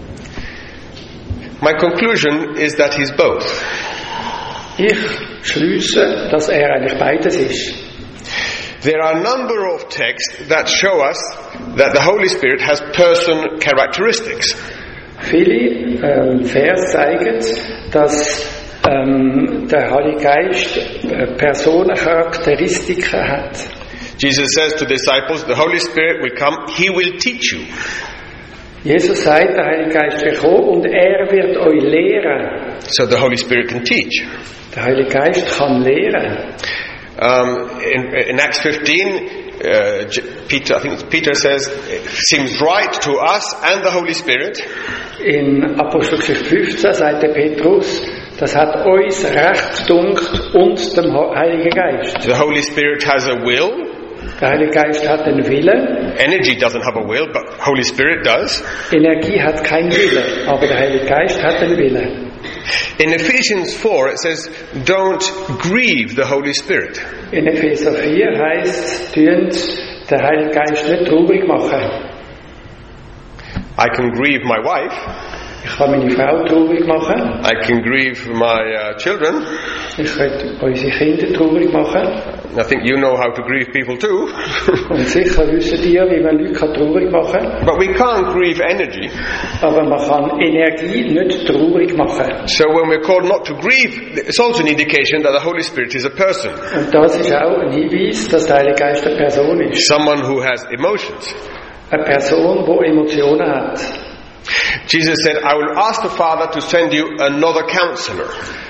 My conclusion is that he's both. Ich schließe, dass er eigentlich beides ist. There are a number of texts that show us that the Holy Spirit has person characteristics. Viele ähm, Vers zeigen, dass ähm, der Heilige Geist äh, Personencharakteristiken hat. Jesus says to the disciples, the Holy Spirit will come, he will teach you. Jesus sagt, der Heilige Geist wird kommen und er wird euch lehren. So the Holy Spirit can teach. Der Heilige Geist kann lehren. Um, in, in Acts fifteen, uh, Peter, I think it's Peter says, it seems right to us and the Holy Spirit. In Apostelgeschichte fünfzehn sagt der Petrus, das hat uns recht dunkt und dem Heiligen Geist. The Holy Spirit has a will. Der Heilige Geist hat einen Willen. Energy doesn't have a will, but Holy Spirit does. Energie hat keinen Willen, aber der Heilige Geist hat einen Willen. In Ephesians four it says, don't grieve the Holy Spirit. In Epheser vier heißt, tönt der Heilige Geist nicht traurig machen. I can grieve my wife. Ich kann meine Frau traurig machen. I can grieve my uh, children. Ich kann unsere Kinder traurig machen. I think you know how to grieve people too. Und sicher wissen die, wie man Leute traurig machen kann. But we can't grieve energy. Aber man kann Energie nicht traurig machen. So when we're called not to grieve, it's also an indication that the Holy Spirit is a person. Und das ist auch ein Hinweis, dass der Heilige Geist eine Person ist. Someone who has emotions. Eine Person, die Emotionen hat. Jesus said, I will ask the Father to send you another counselor.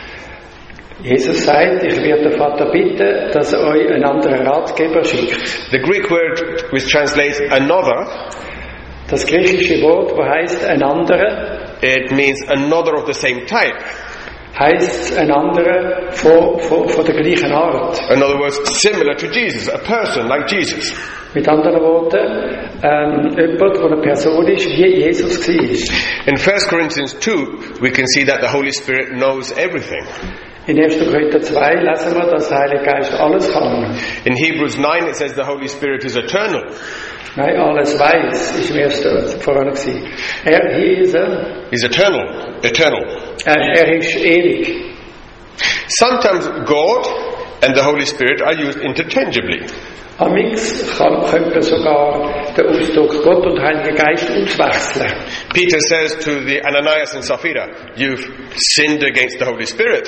Jesus sagt, ich werde den Vater bitten, dass er euch einen anderen Ratgeber schickt. The Greek word which translates another, das griechische Wort, das heißt ein anderer, it means another of the same type. Heißt ein anderer von, von, von der gleichen Art. In other words, similar to Jesus, a person like Jesus. Mit anderen Worten, ähm, jemand, der eine Person ist, wie Jesus war. In First Corinthians two, we can see that the Holy Spirit knows everything. In erster Korinther zwei lesen wir, dass der Heilige Geist alles kann. In Hebrews nine, it says the Holy Spirit is eternal. Nein, alles weiß, ist im ersten voran gewesen. Er, he is a, He's eternal, eternal. er, er ist ewig. Sometimes God and the Holy Spirit are used interchangeably. Amix kann, könnte sogar den Ausdruck Gott und Heiliger Geist auswechseln. Peter says to the Ananias and Sapphira, you've sinned against the Holy Spirit.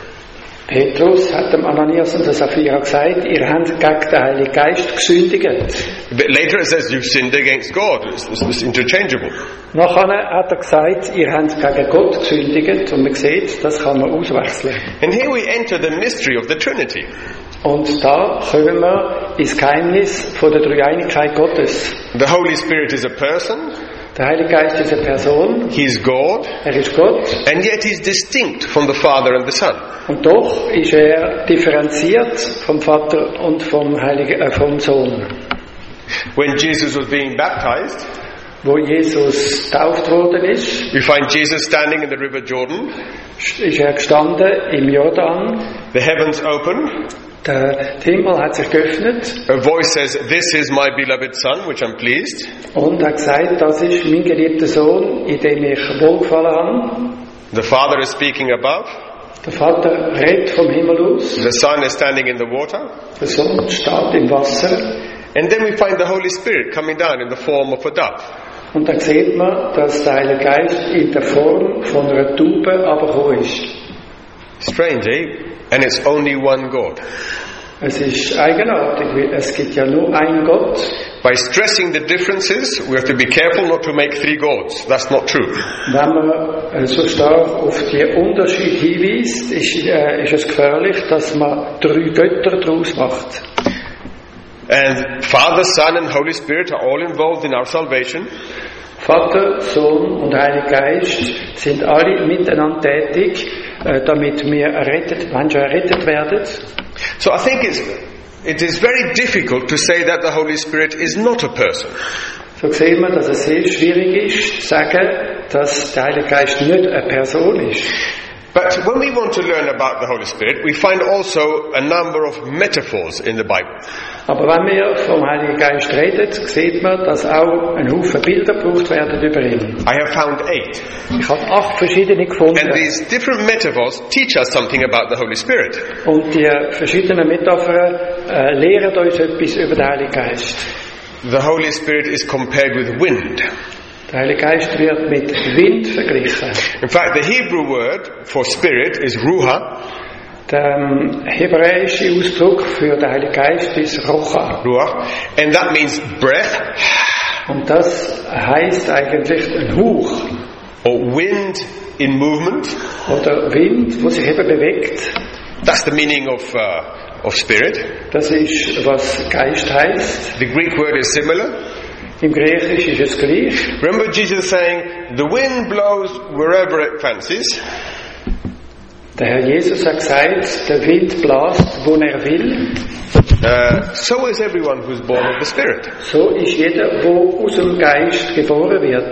Petrus hat dem Ananias und der Sapphira gesagt, ihr habt gegen den Heiligen Geist gesündigt. But later it says you've sinned against God. It's, it's, it's interchangeable. Nachher hat er gesagt, ihr habt gegen Gott gesündigt, und man sieht, das kann man auswechseln. And here we enter the mystery of the Trinity. Und da kommen wir ins Geheimnis von der Dreieinigkeit Gottes. The Holy Spirit is a person. Der Heilige Geist ist eine Person. He's God. Er ist Gott. And yet he's distinct from the Father and the Son. Und doch ist er differenziert vom Vater und vom Heiligen, äh, vom Sohn. When Jesus was being baptized, wo Jesus getauft worden ist, we find Jesus standing in the river Jordan. Ist er gestanden im Jordan. The heavens open. Der Himmel hat sich geöffnet. A voice says, "This is my beloved son, which I'm pleased." Und er hat gesagt, das ist mein geliebter Sohn, in dem ich wohlgefallen habe. The Father is speaking above. Der Vater redet vom Himmel aus. The Son is standing in the water. Der Sohn steht im Wasser. And then we find the Holy Spirit coming down in the form of a dove. Und dann sieht man, dass der Heilige Geist in der Form von einer Taube herabgekommen ist. Strange, eh? And it's only one God. Es ist eigenartig, weil es gibt ja nur einen Gott. By stressing the differences, we have to be careful not to make three gods. That's not true. Wenn man so stark auf die Unterschiede hinweist, ist, äh, ist es gefährlich, dass man drei Götter daraus macht. And Father, Son and Holy Spirit are all involved in our salvation. Vater, Sohn und Heiliger Geist sind alle miteinander tätig äh, damit wir errettet, Menschen errettet werden. So I think it's, it is very difficult to say that the Holy Spirit is not a person. So sehen wir, dass es sehr schwierig ist, zu sagen, dass der Heilige Geist nicht eine Person ist. But when we want to learn about the Holy Spirit, we find also a number of metaphors in the Bible. Aber wenn wir vom Heiligen Geist reden, sieht man, dass auch ein Haufen Bilder gebraucht werden über ihn. I have found eight. Ich habe acht verschiedene gefunden. And these different metaphors teach us something about the Holy Spirit. Und die verschiedenen Metaphern äh, lehren uns etwas über den Heiligen Geist. The Holy Spirit is compared with wind. Der Heilige Geist wird mit Wind verglichen. In fact, the Hebrew word for spirit is ruha. Der ähm, hebräische Ausdruck für den Heiligen Geist ist Rocha. Ruach. And that means breath. Und das heißt eigentlich ein Hauch. Or wind in movement. Oder Wind, wo sich eben bewegt. That's the meaning of, uh, of spirit. Das ist, was Geist heißt. The Greek word is similar. Im Griechisch ist es gleich. Remember Jesus saying, the wind blows wherever it fancies. Der Herr Jesus hat gesagt, der Wind bläst, wo er will. Uh, so is everyone who is born of the Spirit. So ist jeder, wo aus dem Geist geboren wird.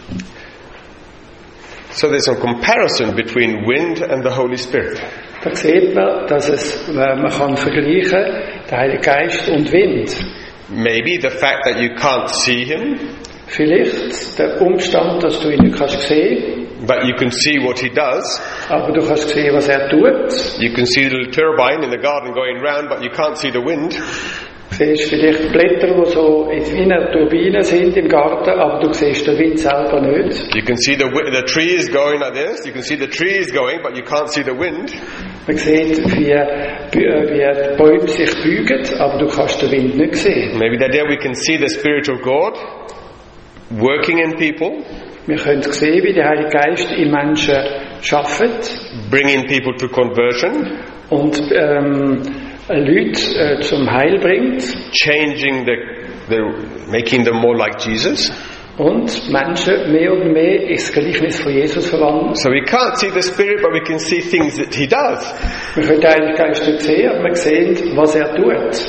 So there's some comparison between wind and the Holy Spirit. Da sieht man, dass es, man kann vergleichen, der Heilige Geist und Wind. Maybe the fact that you can't see him, Vielleicht der Umstand, dass du ihn nicht kannst sehen, but you can see what he does. aber du kannst sehen, was er tut. You can see the little turbine in the garden going round, but you can't see the wind. Du siehst vielleicht Blätter, die so in einer Turbine sind im Garten, aber du siehst den Wind selber nicht. You can see the wi- the trees going like this. You can see the trees going, but you can't see the wind. Man sieht, wie, wie die Bäume sich beugen, aber du kannst den Wind nicht sehen. Maybe that day we can see the Spirit of God working in people, Wir können sehen, wie der Heilige Geist in Menschen arbeitet bringing people to conversion, und ähm, Leute äh, zum Heil bringt changing the, the, making them more like Jesus. und Menschen mehr und mehr ins Gleichnis von Jesus verwandeln. So we can't see the Spirit, but we can see things that he does. Wir können den Heiligen Geist nicht sehen, aber wir sehen, was er tut.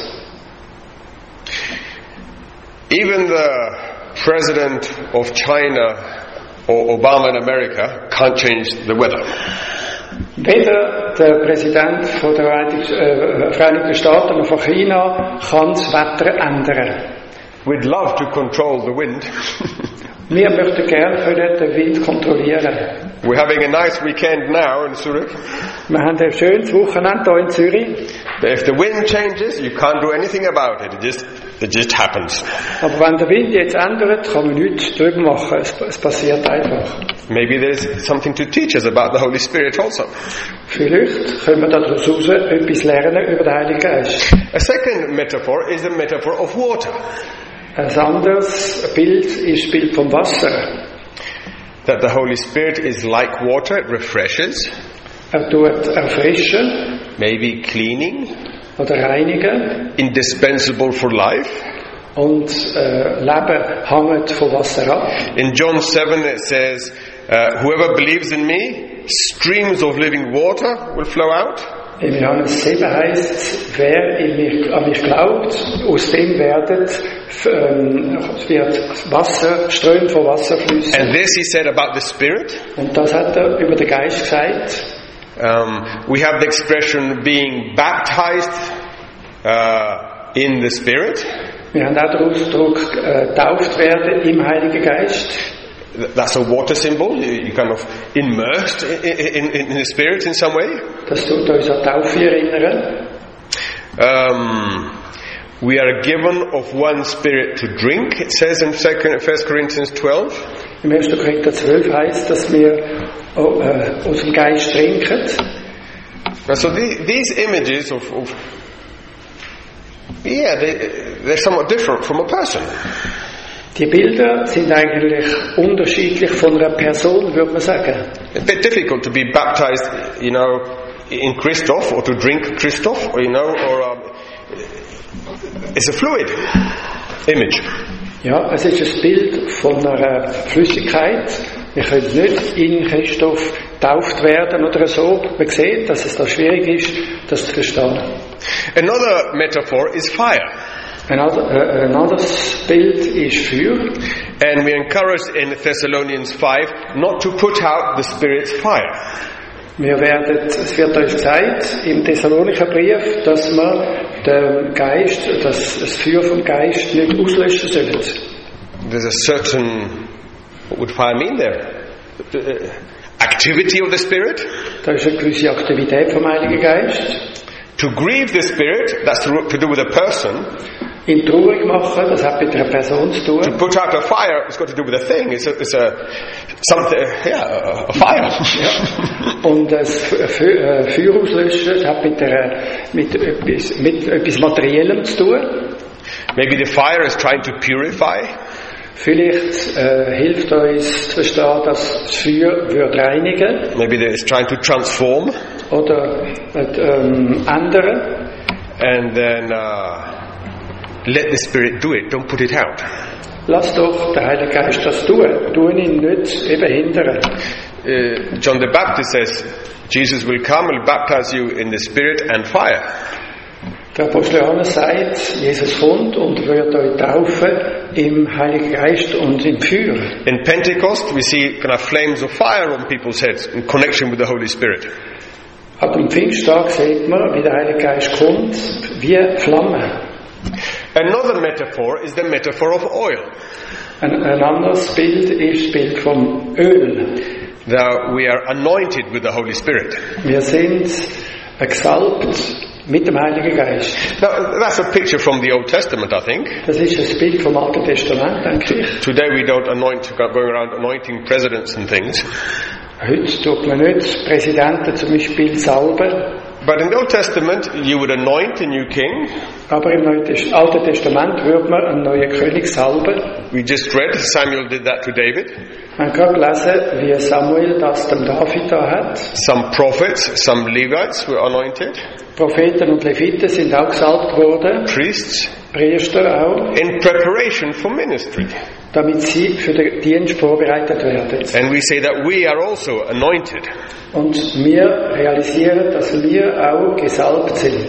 Even the President of China or Obama in America can't change the weather. Weder der Präsident von der äh, Vereinigten Staaten noch von China kann das Wetter ändern. We'd love to control the wind. Wir möchten gerne können den Wind kontrollieren. We're having a nice weekend now in Zurich. Wir haben ein schönes Wochenende hier in Zürich. But if the wind changes, you can't do anything about it. It just, it just happens. Aber wenn der Wind jetzt ändert, kann man nichts drüber machen. Es, es passiert einfach. Maybe there's something to teach us about the Holy Spirit also. Vielleicht können wir daraus heraus etwas lernen über den Heiligen Geist. A second metaphor is a metaphor of water. Ein anderes Bild ist das Bild vom Wasser. That the Holy Spirit is like water, it refreshes, Er tut erfrischen maybe cleaning, oder reinigen indispensable for life. und äh, Leben hängt von Wasser ab. In John seven it says, uh, whoever believes in me, streams of living water will flow out. Im Johannes sieben heißt es, wer in mich, an mich glaubt, aus dem werden, ähm, wird Wasser, Ströme von Wasser fließen. And this he said about the Spirit. Und das hat er über den Geist gesagt. Um, we have the expression being baptized uh, in the Spirit. Wir haben auch den Ausdruck, äh, tauft werden im Heiligen Geist. That's a water symbol. You, you kind of immersed in, in, in the Spirit in some way. Das tut uns an Taufe erinnern. Um, we are given of one Spirit to drink. It says in First Corinthians twelve. Im ersten Korinther zwölf heißt, dass wir oh, äh, aus dem Geist trinken. So the, these images of, of yeah, they, they're somewhat different from a person. Die Bilder sind eigentlich unterschiedlich von einer Person, würde man sagen. A bit difficult to be baptized, you know, in Christoph or to drink Christoph, or you know, or um, it's a fluid image. Ja, es ist ein Bild von einer Flüssigkeit. Wir können nicht in Christoph getauft werden oder so. Man sieht, dass es da schwierig ist, das zu verstehen. Another metaphor is fire. Ein, äh, ein anderes Bild ist Feuer. And we're encouraged in Thessalonians five not to put out the Spirit's fire. Wir werden, es wird uns gesagt im Thessalonicher Brief, dass wir den Geist, das, das Feuer vom Geist nicht auslöschen sollen. There's a certain, what would fire mean there? Uh, activity of the Spirit. Da ist eine gewisse Aktivität vom Heiligen Geist. To grieve the Spirit, that's to, to do with a person. Ihn traurig machen, das hat mit einer Person zu tun. To put out a fire, it's got to do with a thing. It's a, it's a something, yeah, a fire. Ja. Und das Feuer auslöschen, das hat mit, einer, mit, etwas, mit etwas Materiellem zu tun. Maybe the fire is trying to purify. Vielleicht äh, hilft uns zu verstehen, dass das Feuer wird reinigen. Maybe it's trying to transform. Oder äh, ähm, ändern. And then uh, let the Spirit do it. Don't put it out. Lass doch der Heilige Geist das tun. Tun ihn nicht eben hindern. Uh, John the Baptist says, Jesus will come and baptize you in the Spirit and fire. Der Apostel Johannes sagt, Jesus kommt und wird euch taufen im Heiligen Geist und im Feuer. In Pentecost, we see kind of flames of fire on people's heads in connection with the Holy Spirit. Aber im Pfingsttag sieht man, wie der Heilige Geist kommt, wie Flammen. Another metaphor is the metaphor of oil. Ein, ein anderes Bild ist das Bild vom Öl. That we are anointed with the Holy Spirit. Wir sind gesalbt mit dem Heiligen Geist. Now, that's a picture from the Old Testament, I think. Das ist ein Bild vom Alten Testament, denke ich. Today we don't anoint, going around anointing presidents and things. Heute tut man nicht Präsidenten zum Beispiel salben. But in the Old Testament, you would anoint a new king. Aber im Alten Testament würde man einen neuen König salben. We just read, Samuel did that to David. Man kann gelesen, wie Samuel das dem David da hat. Some prophets, some Levites were anointed. Propheten und Leviten sind auch gesalbt worden. Priests. Priester auch. In preparation for ministry. Damit sie für den Dienst vorbereitet werden. And we say that we are also anointed. Und wir realisieren, dass wir auch gesalbt sind.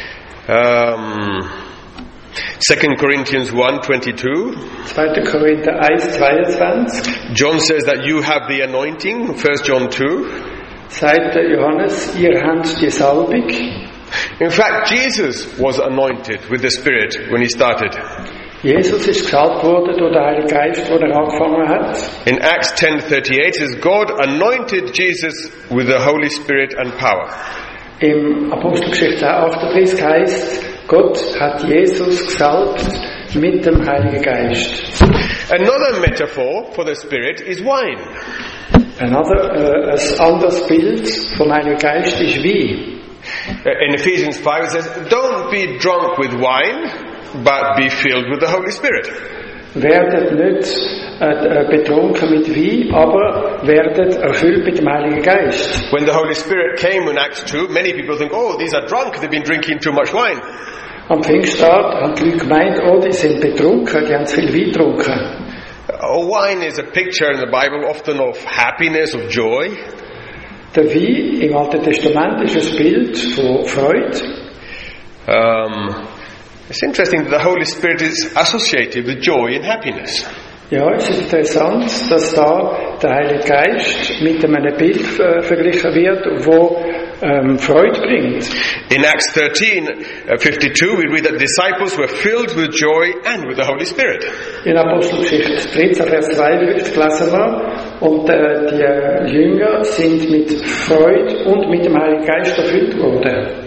Um, Second Corinthians one twenty-two. Zweiter Korinther eins zweiundzwanzig. John says that you have the anointing. First John two. Sagt Johannes, ihr habt die Salbung. In fact, Jesus was anointed with the Spirit when he started. Jesus ist gesalbt worden durch den Heiligen Geist, wo er angefangen hat. In Acts ten thirty-eight says God anointed Jesus with the Holy Spirit and power. Im Apostelgeschichte zehn achtunddreißig heißt, Gott hat Jesus gesalbt mit dem Heiligen Geist. Another metaphor for the Spirit is wine. Another, uh, ein anderes Bild vom Heiligen Geist ist Wein. In Ephesians five it says, don't be drunk with wine, but be filled with the Holy Spirit. Werdet nicht äh, betrunken mit Wein, aber werdet erfüllt mit dem Heiligen Geist. When the Holy Spirit came in Acts two, many people think, oh, these are drunk, they've been drinking too much wine. Am Pfingsttag haben die Leute gemeint, oh, die sind betrunken, die haben zu viel Wein getrunken. Oh, wine is a picture in the Bible often of happiness, of joy. Der Wein im Alten Testament ist ein Bild von Freude. Um, it's interesting that the Holy Spirit is associated with joy and happiness. Ja, es ist interessant, dass da der Heilige Geist mit einem Bild äh, verglichen wird, wo ähm, Freude bringt. In Acts thirteen fifty-two we read that disciples were filled with joy and with the Holy Spirit. In Apostelgeschichte dreizehn Vers zweiundfünfzig lesen wir, und äh, die Jünger sind mit Freude und mit dem Heiligen Geist erfüllt worden.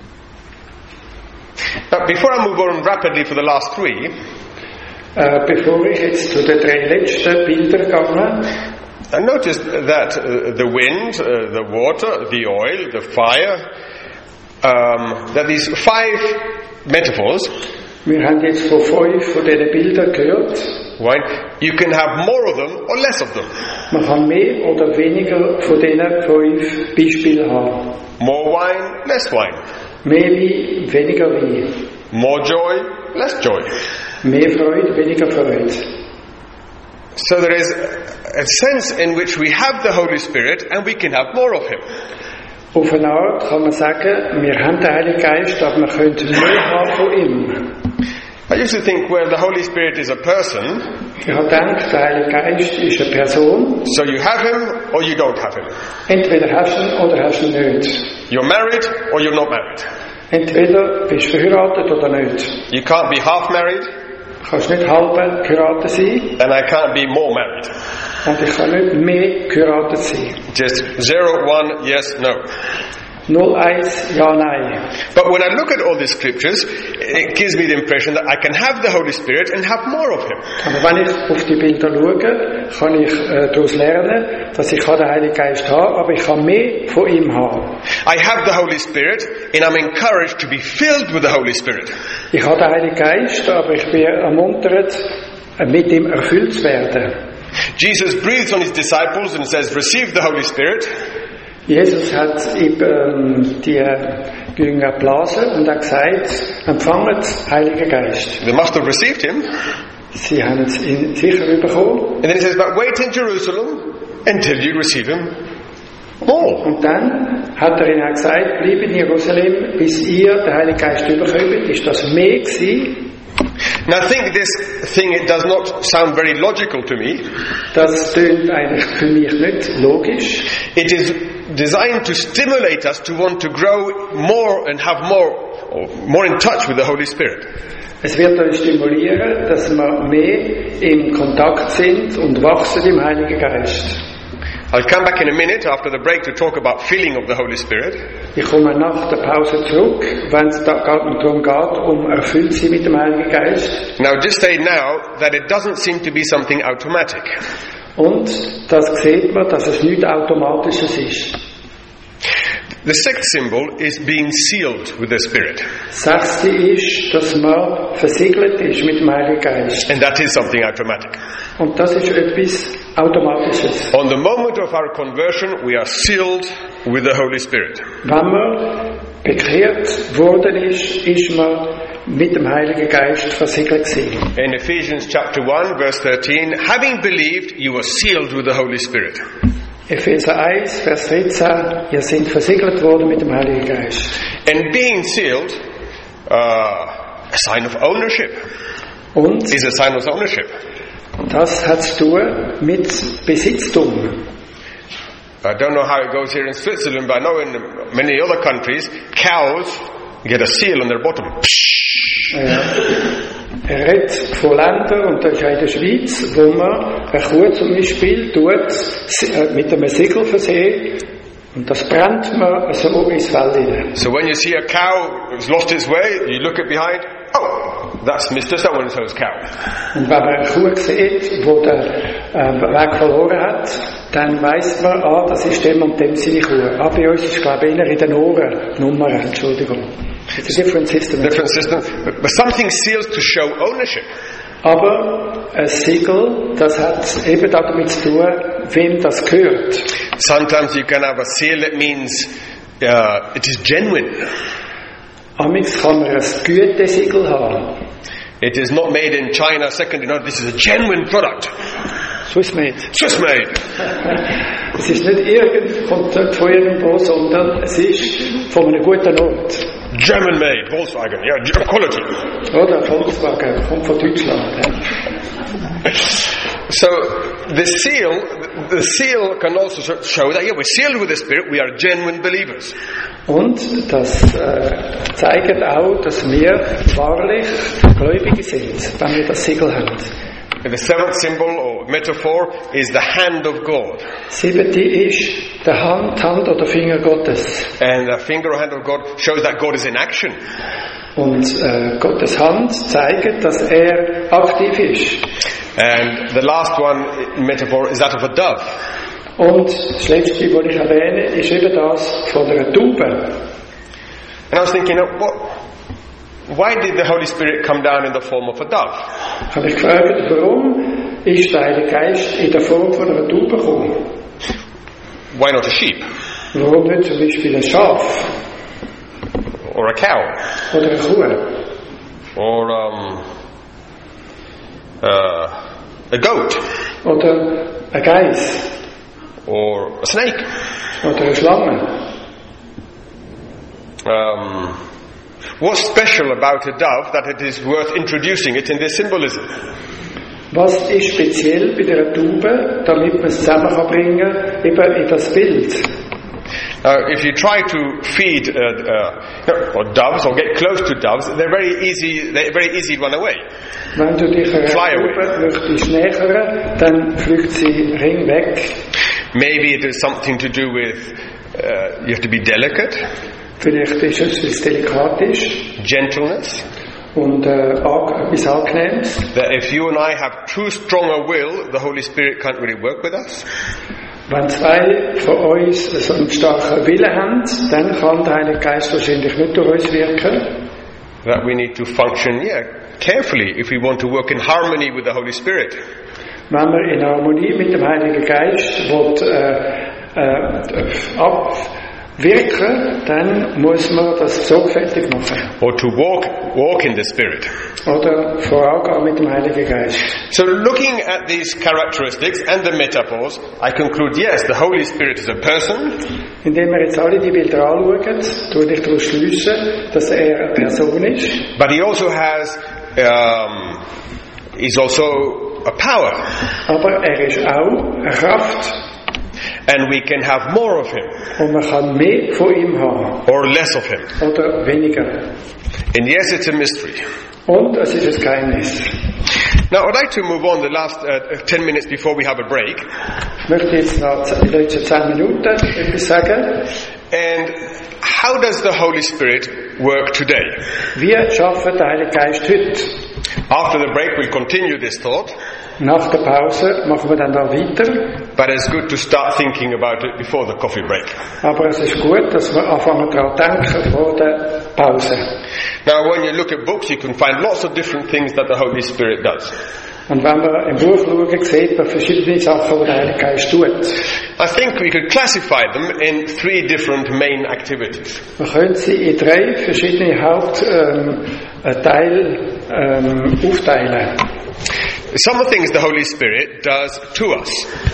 Now, before I move on rapidly for the last three, äh, bevor ich jetzt zu den drei letzten Bildern gehe, I noticed that uh, the wind, uh, the water, the oil, the fire, um, that these five metaphors, wir haben jetzt von fünf von diesen Bildern gehört. Wine, you can have more of them or less of them. Man kann mehr oder weniger von diesen fünf Beispielen haben. More wine, less wine. Mehr Wein, weniger Wein. More joy, less joy. Mehr Freude, weniger Freude. So there is a sense in which we have the Holy Spirit and we can have more of Him. Auf eine Art kann man sagen, wir haben den Heiligen Geist, aber wir können mehr haben von ihm. I used to think, well, the Holy Spirit is a person. Ich habe gedacht, der Heilige Geist ist eine Person. So you have Him or you don't have Him. Entweder hast du ihn oder hast du ihn nicht. You're married or you're not married. Entweder bist du verheiratet oder nicht. You can't be half married. Du kannst nicht halb geheiratet sein. And I can't be more married. Und ich kann nicht mehr geheiratet sein. Just zero, one, yes, no. null eins, ja, nein. But when I look at all these scriptures, it gives me the impression that I can have the Holy Spirit and have more of Him. Aber wenn ich auf die Bilder schaue, kann ich äh, daraus lernen, dass ich den Heiligen Geist habe, aber ich kann mehr von ihm haben. I have the Holy Spirit and I'm encouraged to be filled with the Holy Spirit. Ich habe den Heiligen Geist, aber ich bin ermuntert, mit ihm erfüllt zu werden. Jesus breathes on His disciples and says, receive the Holy Spirit. Jesus hat eben die Jünger geblasen und hat gesagt, empfangt den Heiligen Geist. They must have received Him. Sie haben es in sicher bekommen. And then He says, but wait in Jerusalem until you receive Him more. Und dann hat er ihnen gesagt, bleib in Jerusalem, bis ihr den Heiligen Geist überkommt. Ist das mehr gewesen? Now I think this thing, it does not sound very logical to me. Das klingt eigentlich für mich nicht logisch. It is designed to stimulate us to want to grow more and have more, or more in touch with the Holy Spirit. Es wird uns stimulieren, dass wir mehr in Kontakt sind und wachsen im Heiligen Geist. I'll come back in a minute after the break to talk about filling of the Holy Spirit. Ich komme nach der Pause zurück, wenn es da darum geht, um erfüllt sein mit dem Heiligen Geist. Now just say now that it doesn't seem to be something automatic. Und das sieht man, dass es nichts Automatisches ist. The sixth symbol is being sealed with the Spirit. Das sechste ist, dass man versiegelt ist mit dem Heiligen Geist. And that is something automatic. Und das ist etwas Automatisches. On the moment of our conversion, we are sealed with the Holy Spirit. Wenn man bekehrt worden ist, ist man mit dem Heiligen Geist versiegelt gewesen. In Ephesians chapter one, verse thirteen, having believed, you are sealed with the Holy Spirit. Epheser eins, Vers dreizehn, ihr seid versiegelt worden mit dem Heiligen Geist. And being sealed, uh, a sign of ownership. Und Is a sign of ownership. das hat zu tun mit Besitztum. I don't know how it goes here in Switzerland, but I know in many other countries, cows get a seal on their bottom. Ja. Er redet von Ländern, und das ist auch in der Schweiz, wo man eine Kuh zum Beispiel tut, mit einem Siegel versehen, und das brennt man so ins Fell hinein. So when you see a cow who's lost its way, you look it behind, oh, that's Mister So-and-so's cow. Und wenn man eine Kuh sieht, die den äh, Weg verloren hat, dann weiss man, ah, das ist dem und dem seine Kuh. Ah, bei uns ist, glaube ich, eher in den Ohren Nummer, Entschuldigung. It's a different system. Different system, but something seals to show ownership. Aber ein Siegel, das hat eben damit zu tun, wem das gehört. Sometimes you can have a seal that means uh, it is genuine. Amix kann man ein Gütesiegel haben. It is not made in China, secondly, no, this is a genuine product. Swiss made. Swiss made. Es ist nicht irgend, kommt nicht von irgendwo, sondern es ist von einem guten Ort. German made, Volkswagen, yeah, quality. Oder Volkswagen, kommt von Deutschland. Ja. So the seal, the seal can also show that yeah, we're sealed with the Spirit. We are genuine believers. Und das äh, zeigt auch, dass wir wahrlich Gläubige sind, wenn wir das Siegel haben. And the seventh symbol or metaphor is the hand of God. Siebente ist die Hand, Hand oder Finger Gottes. And the finger or hand of God shows that God is in action. Und äh, Gottes Hand zeigt, dass er aktiv ist. And the last one metaphor is that of a dove. Und das letzte, was ich erwähne, ist eben das von einer Taube. And I was thinking, what, why did the Holy Spirit come down in the form of a dove? Ich habe mich gefragt, warum ist der Heilige Geist in der Form von einer Taube gekommen? Why not a sheep? Warum nicht zum Beispiel ein Schaf? Or a cow? Oder eine Kuh? Or um, uh, a goat? Oder ein Geiss. Or a snake. Oder eine Schlange. Um, what's special about a dove that it is worth introducing it in this symbolism? Was ist speziell bei der Taube, damit man es zusammenbringen kann, eben in das Bild? Uh, if you try to feed uh, uh, or doves or get close to doves, they're very easy. They very easy run away. Wenn du dich einer Fly Taube möchtest nähern, dann fliegt sie ring weg. Maybe it has something to do with uh, you have to be delicate, Vielleicht ist es, weil es delikat ist gentleness. und äh, an- etwas Angenehmes. That if you and I have too strong a will, the Holy Spirit can't really work with us. Wenn zwei von uns so einen starken Willen haben, dann kann der Heilige Geist wahrscheinlich nicht durch uns wirken. That we need to function, yeah, carefully if we want to work in harmony with the Holy Spirit. Wenn man in Harmonie mit dem Heiligen Geist will, äh, äh, abwirken, dann muss man das sorgfältig machen. Or to walk walk in the Spirit. Oder vorangehen mit dem Heiligen Geist. So looking at these characteristics and the metaphors, I conclude, yes, the Holy Spirit is a person, Indem wir jetzt alle die Bilder anschauen, tue ich daraus schliessen, dass er eine Person ist. but he also has, um, he's also a power. Aber er ist auch eine Kraft. And we can have more of him Und man kann mehr von ihm haben. or less of him. Oder weniger. And yes, it's a mystery. Und es ist ein Geheimnis. Now, I'd like to move on the last uh, ten minutes before we have a break. Ich möchte jetzt noch die letzten zehn Minuten etwas sagen. And how does the Holy Spirit work today? Wie schafft der Heilige Geist heute? After the break, we'll continue this thought. Nach der Pause machen wir dann da weiter. But it's good to start thinking about it before the coffee break. Aber es ist gut, dass wir anfangen daran denken vor der Pause. Now, when you look at books, you can find lots of different things that the Holy Spirit does. Und wenn wir im Buch schauen, sieht man verschiedene Sachen, die der Heilige Geist tut. I think we could classify them in three different main activities. Man könnte sie in drei verschiedene Hauptteile ähm, Teile, ähm, aufteilen. Some of the things the Holy Spirit does to us.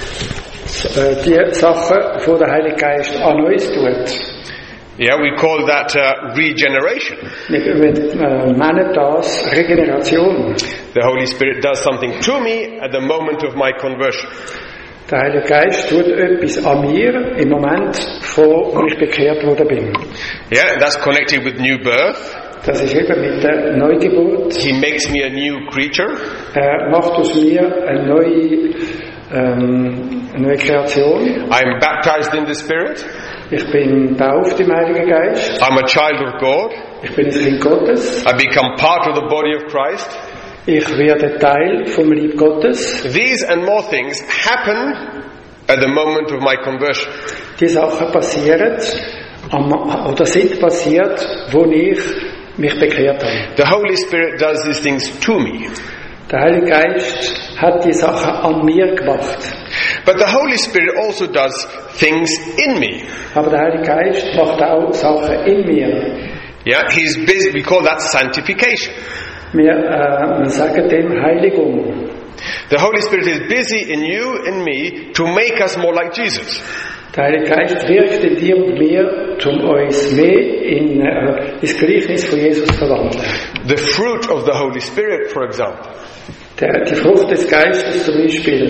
Äh, die Sachen, die der Heilige Geist an uns tut. Yeah, we call that uh, regeneration. Wir äh, nennen das Regeneration. The Holy Spirit does something to me at the moment of my conversion. Der Heilige Geist tut etwas an mir im Moment, wo ich bekehrt worden bin. Yeah, that's connected with new birth. Das ist eben mit der Neugeburt. He makes me a new creature. Er macht aus mir eine neue, ähm, eine neue Kreation. I'm baptized in the Spirit. Ich bin tauft im Heiligen Geist. I'm a child of God. Ich bin ein Kind Gottes. I become part of the body of Christ. Ich werde Teil vom Lieb Gottes. These and more things happen at the moment of my conversion. Die Sachen passieren, am, oder sind passiert, wo ich mich bekehrt habe. The Holy Spirit does these things to me. Der Heilige Geist hat die Sachen an mir gemacht. But the Holy Spirit also does things in me. Aber der Heilige Geist macht auch Sachen in mir. Yeah, he's busy. We call that sanctification. Wir, äh, wir sagen dem Heiligung. The Holy Spirit is busy in you and me to make us more like Jesus. Der Heilige Geist wirkt in dir und mir, um uns mehr in äh, das Gleichnis von Jesus zu verwandeln. The fruit of the Holy Spirit, for example, Der, die Frucht des Geistes zum Beispiel.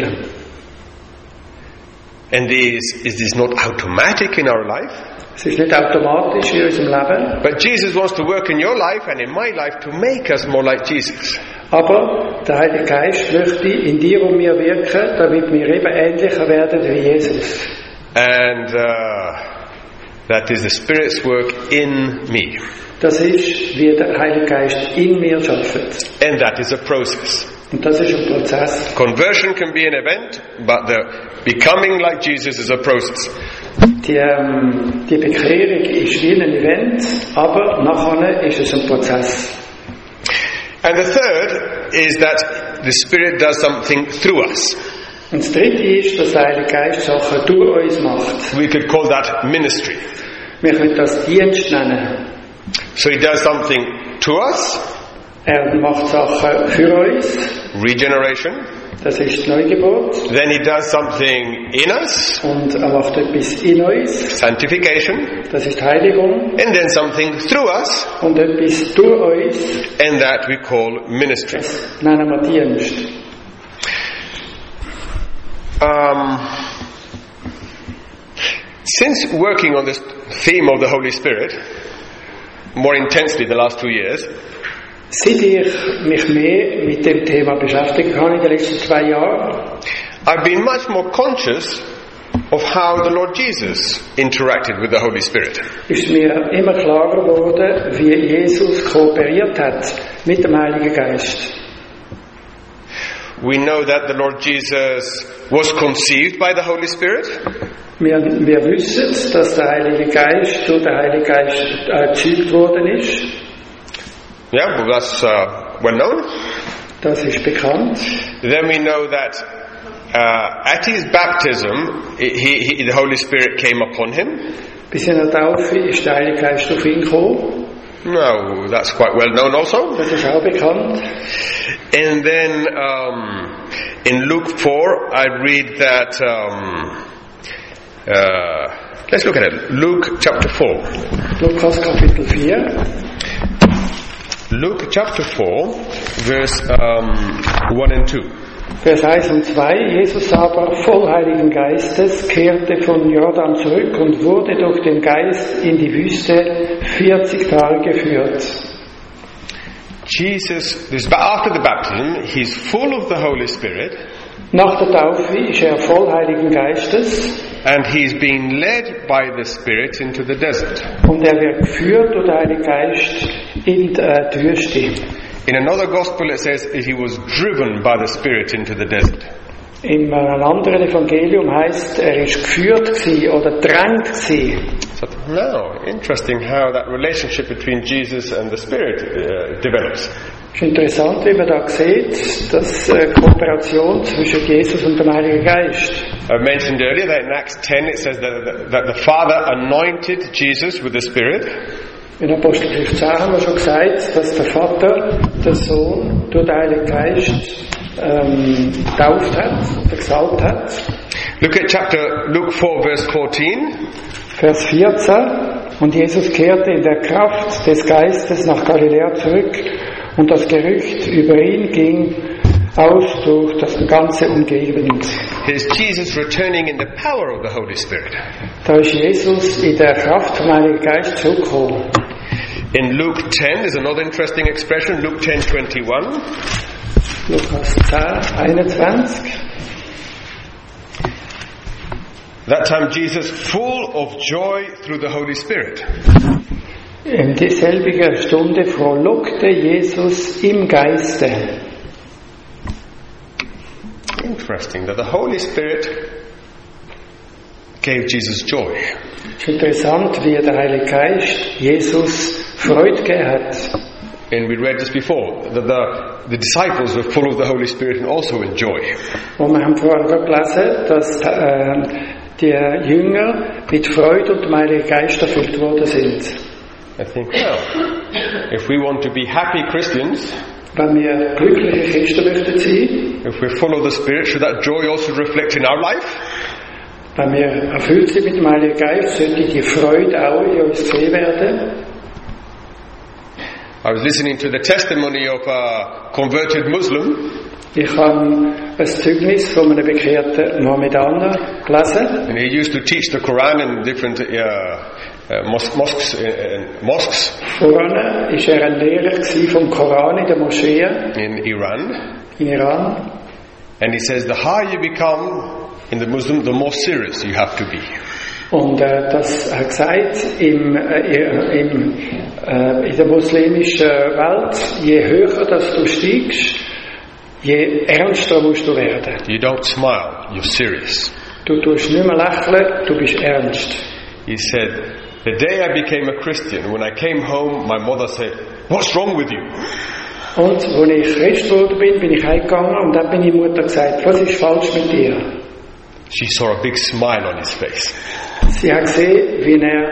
and is is this not automatic in our life? Es ist nicht automatisch in unserem Leben, But Jesus wants to work in your life and in my life to make us more like Jesus. aber der Heilige Geist möchte in dir und mir wirken, damit wir eben ähnlicher werden wie Jesus. And uh, that is the Spirit's work in me. Das ist, wie der Heilige Geist in mir schafft. And that is a process. Und das ist ein Prozess. Conversion can be an event, but the becoming like Jesus is a process. Die, ähm, die Bekehrung ist wie ein Event, aber nachher ist es ein Prozess. And the third is that the Spirit does something through us. Und das dritte ist, dass der Heilige Geist Sachen durch uns macht. We could call that ministry. Wir können das Dienst nennen. So he does something to us, Er macht Sachen für uns, regeneration, Das ist die Neugeburt. Then he does something in us, Und er macht etwas in uns. sanctification, Das ist Heiligung. and then something through us, Und etwas durch uns. and that we call ministry. Das nennen wir Dienst. Um, since working on this theme of the Holy Spirit more intensely the last two years, Seit ich mich mehr mit dem Thema beschäftigen kann in den letzten zwei Jahren, I've been much more conscious of how the Lord Jesus interacted with the Holy Spirit. ist mir immer klarer geworden, wie Jesus kooperiert hat mit dem Heiligen Geist. We know that the Lord Jesus was conceived by the Holy Spirit. Wir, wir wissen, dass der Heilige Geist durch den Heiligen Geist erzeugt worden ist. Yeah, well, that's uh, well known. Das ist bekannt. Then we know that uh, at his baptism, he, he, the Holy Spirit came upon him. Bis in der Taufe ist der Heilige Geist auf ihn gekommen. No, that's quite well known also. Das ist auch bekannt. And then um, in Luke four, I read that. Um, uh, let's look at it. Luke chapter four. Lukas Kapitel vier. Luke chapter four, verse um, one and two. Vers eins und zwei. Jesus aber, voll Heiligen Geistes, kehrte von Jordan zurück und wurde durch den Geist in die Wüste vierzig Tage geführt. Jesus, this after the baptism, he's full of the Holy Spirit, Nach der Taufe ist er voll Heiligen Geistes and he's being led by the Spirit into the desert. und er wird geführt durch den Heiligen Geist in die, äh, die Wüste. In another gospel, it says he was driven by the Spirit into the desert. In einem anderen Evangelium heißt, er ist geführt gewesen oder drängt gewesen. So, now, interesting how that relationship between Jesus and the Spirit uh, develops. Es ist interessant, wie man da sieht, dass äh, Kooperation zwischen Jesus und dem Heiligen Geist. I mentioned earlier that in Acts ten it says that, that the Father anointed Jesus with the Spirit. In Apostelbrief zehn haben wir schon gesagt, dass der Vater den Sohn durch den Heiligen Geist ähm, getauft hat oder gesalbt hat. Look at chapter Luke four verse fourteen. Vers vierzehn. Und Jesus kehrte in der Kraft des Geistes nach Galiläa zurück und das Gerücht über ihn ging aus durch das ganze Umgebend. Here's Jesus returning in the power of the Holy Spirit. Da ist Jesus in der Kraft vom Heiligen Geist zurückgekommen. In Luke ten there's another interesting expression, Luke ten twenty-one. Lukas zehn, einundzwanzig. That time Jesus full of joy through the Holy Spirit. In dieselbiger Stunde frohlockte Jesus im Geiste. Interesting that the Holy Spirit gave Jesus joy. Es ist interessant, wie der Heilige Geist Jesus Freude gegeben hat. And we read this before, that the, the disciples were full of the Holy Spirit and also in joy. Und wir haben vorher gelesen, dass äh, die Jünger mit Freude und dem Heiligen Geist erfüllt worden sind. I think, well, if we want to be happy Christians, Wenn wir glückliche Christen möchten sein, if we're full of the Spirit, should that joy also reflect in our life? wenn wir erfüllt sind mit dem Heiligen Geist, sollte die Freude auch in uns gesehen werden. I was listening to the testimony of a converted Muslim. Ich habe ein Zeugnis von einem bekehrten Mohammedaner gelesen. And he used to teach the Quran in different uh, uh, mos- mosques. Uh, uh, mosques Voran war er ein Lehrer vom Koran in der Moschee in Iran. in Iran. And he says, the higher you become in the Muslim, the more serious you have to be. Und äh, das hat gesagt, im, äh, im, äh, in der muslimischen Welt, je höher dass du steigst, je ernster musst du werden. You don't smile, you're serious. Du tust nicht mehr lächeln, du bist ernst. He said, the day I became a Christian, when I came home, my mother said, what's wrong with you? Und als ich Christ geworden bin, bin ich heimgegangen und dann bin ich Mutter gesagt, was ist falsch mit dir? She saw a big smile on his face. Sie hat gesehen, wie er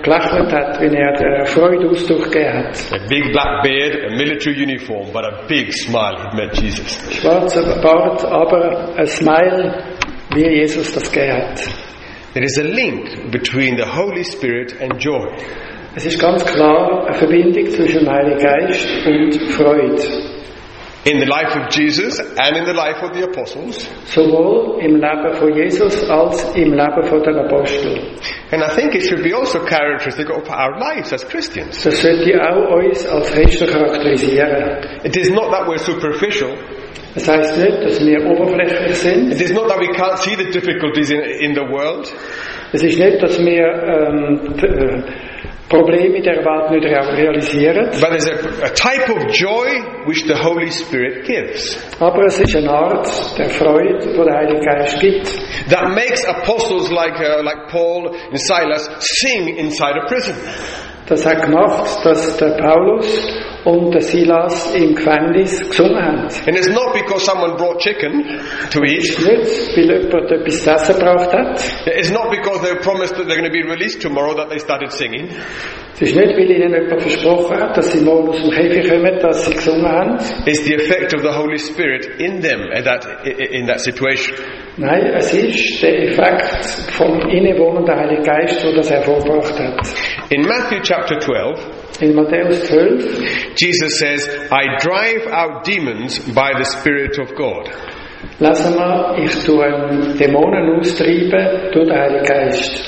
gelächelt hat, wenn er der Freudeausdruck gegeben hat. A big black beard, a military uniform, but a big smile. He'd met Jesus. Schwarzer Bart, aber ein Smile, wie Jesus das gegeben hat. There is a link between the Holy Spirit and joy. Es ist ganz klar eine Verbindung zwischen dem Heiligen Geist und Freude. In the life of Jesus and in the life of the apostles. Sowohl im Leben von Jesus als im Leben von der Apostel. And I think it should be also characteristic of our lives as Christians. Das sollte auch uns als Christen charakterisieren. It is not that we're superficial. Das heisst nicht, dass wir oberflächlich sind. It is not that we can't see the difficulties in, in the world. Es ist nicht, dass wir ähm, t- Probleme der Welt nicht realisieren. But there's a, a type of joy which the Holy Spirit gives. Aber es ist eine Art der Freude, die der Heilige Geist gibt. That makes apostles like, uh, like Paul and Silas sing inside a prison. Das hat gemacht, dass der Paulus und der Silas im Gefängnis gesungen haben. And it's not because someone brought chicken to eat. Nicht, weil jemand etwas zu essen gebracht hat. It's not because they were promised that they're going to be released tomorrow that they started singing. Es ist nicht, weil ihnen jemand versprochen hat, dass sie morgen aus dem Käfig kommen, dass sie gesungen haben. It's the effect of the Holy Spirit in them at that, in that situation. Nein, es ist der Effekt vom Innewohnen der Heilige Geist, der das hervorgebracht hat. In Matthew chapter twelve, in Matthäus zwölf, Jesus says, I drive out demons by the Spirit of God. Lesen wir, ich tue Dämonen austreiben durch den Heiligen Geist.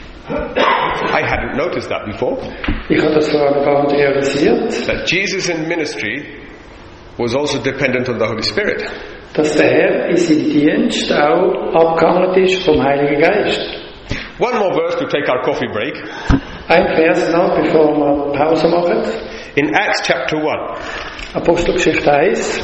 I hadn't noticed that before. Ich habe das vorher gar nicht realisiert. That Jesus in ministry was also dependent on the Holy Spirit. Dass der Herr in seinem Dienst auch abgehandelt ist vom Heiligen Geist. One more verse to take our coffee break. Ein Vers noch, bevor wir Pause machen. In Acts chapter one. Apostelgeschichte eins.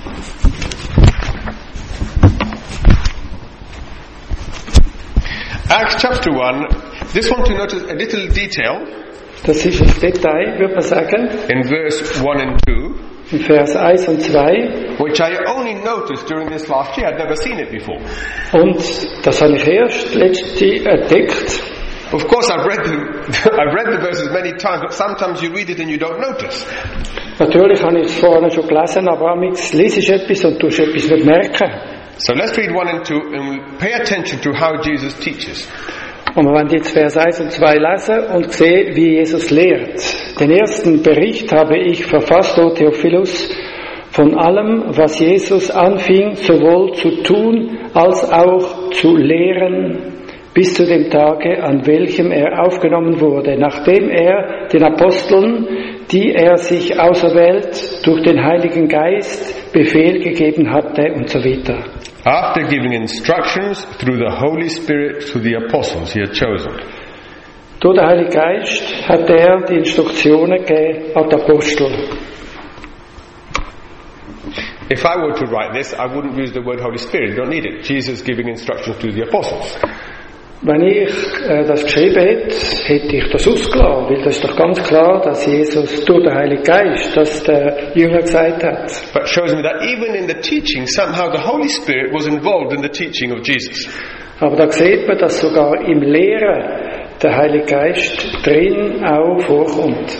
Acts chapter one. This one to notice a little detail. Das ist ein Detail, würde man sagen. In verse one and two. In Vers eins und zwei. Which I only noticed during this last year. I'd never seen it before. Und das habe ich erst letzte entdeckt. Of course, I've read the I've read the verses many times, but sometimes you read it and you don't notice. Natürlich habe ich es vorher schon gelesen, aber amigs lese ich etwas und tust etwas nicht merken. So let's read one and two and pay attention to how Jesus teaches. Und wir werden jetzt Vers eins und zwei lesen und sehen, wie Jesus lehrt. Den ersten Bericht habe ich verfasst, o Theophilus, von allem, was Jesus anfing, sowohl zu tun als auch zu lehren, bis zu dem Tage, an welchem er aufgenommen wurde, nachdem er den Aposteln, die er sich auserwählt, durch den Heiligen Geist Befehl gegeben hatte und so weiter. After giving instructions through the Holy Spirit to the apostles he had chosen. Durch den Heiligen Geist hat er die Instruktionen gegeben an die Apostel. If I were to write this, I wouldn't use the word Holy Spirit. You don't need it. Jesus giving instructions to the apostles. Wenn ich äh, das geschrieben hätte, hätte ich das ausgelassen, weil das ist doch ganz klar, dass Jesus durch den Heiligen Geist das der Jünger gesagt hat. But it shows me that even in the teaching, somehow the Holy Spirit was involved in the teaching of Jesus. Aber da sieht man, dass sogar im Lehren der Heilige Geist drin auch vorkommt.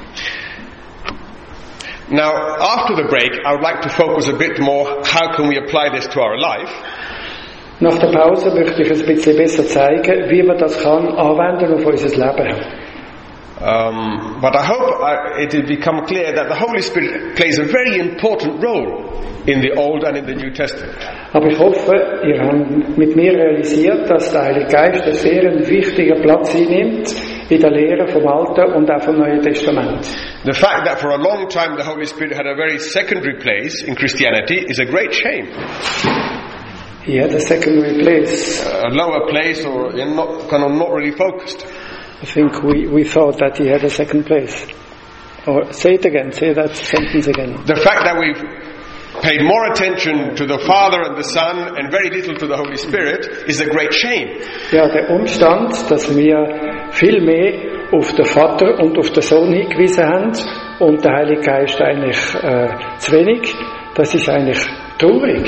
Now, after the break, I would like to focus a bit more, how can we apply this to our life? Nach der Pause möchte ich ein bisschen besser zeigen, wie man das kann anwenden auf unser Leben. Um, but I hope I, it will become clear that the Holy Spirit plays a very important role in the Old and in the New Testament. Aber ich hoffe, ihr habt mit mir realisiert, dass der Heilige Geist einen sehr wichtigen Platz einnimmt in der Lehre vom Alten und auch vom Neuen Testament. The fact that for a long time the Holy Spirit had a very secondary place in Christianity is a great shame. He had a secondary place. A lower place, or not, kind of not really focused. I think we, we thought that he had a second place. Or say it again, say that sentence again. The fact that we've paid more attention to the Father and the Son and very little to the Holy Spirit is a great shame. Ja, der Umstand, dass wir viel mehr auf den Vater und auf den Sohn hingewiesen haben und der Heilige Geist eigentlich äh, zu wenig, das ist eigentlich traurig.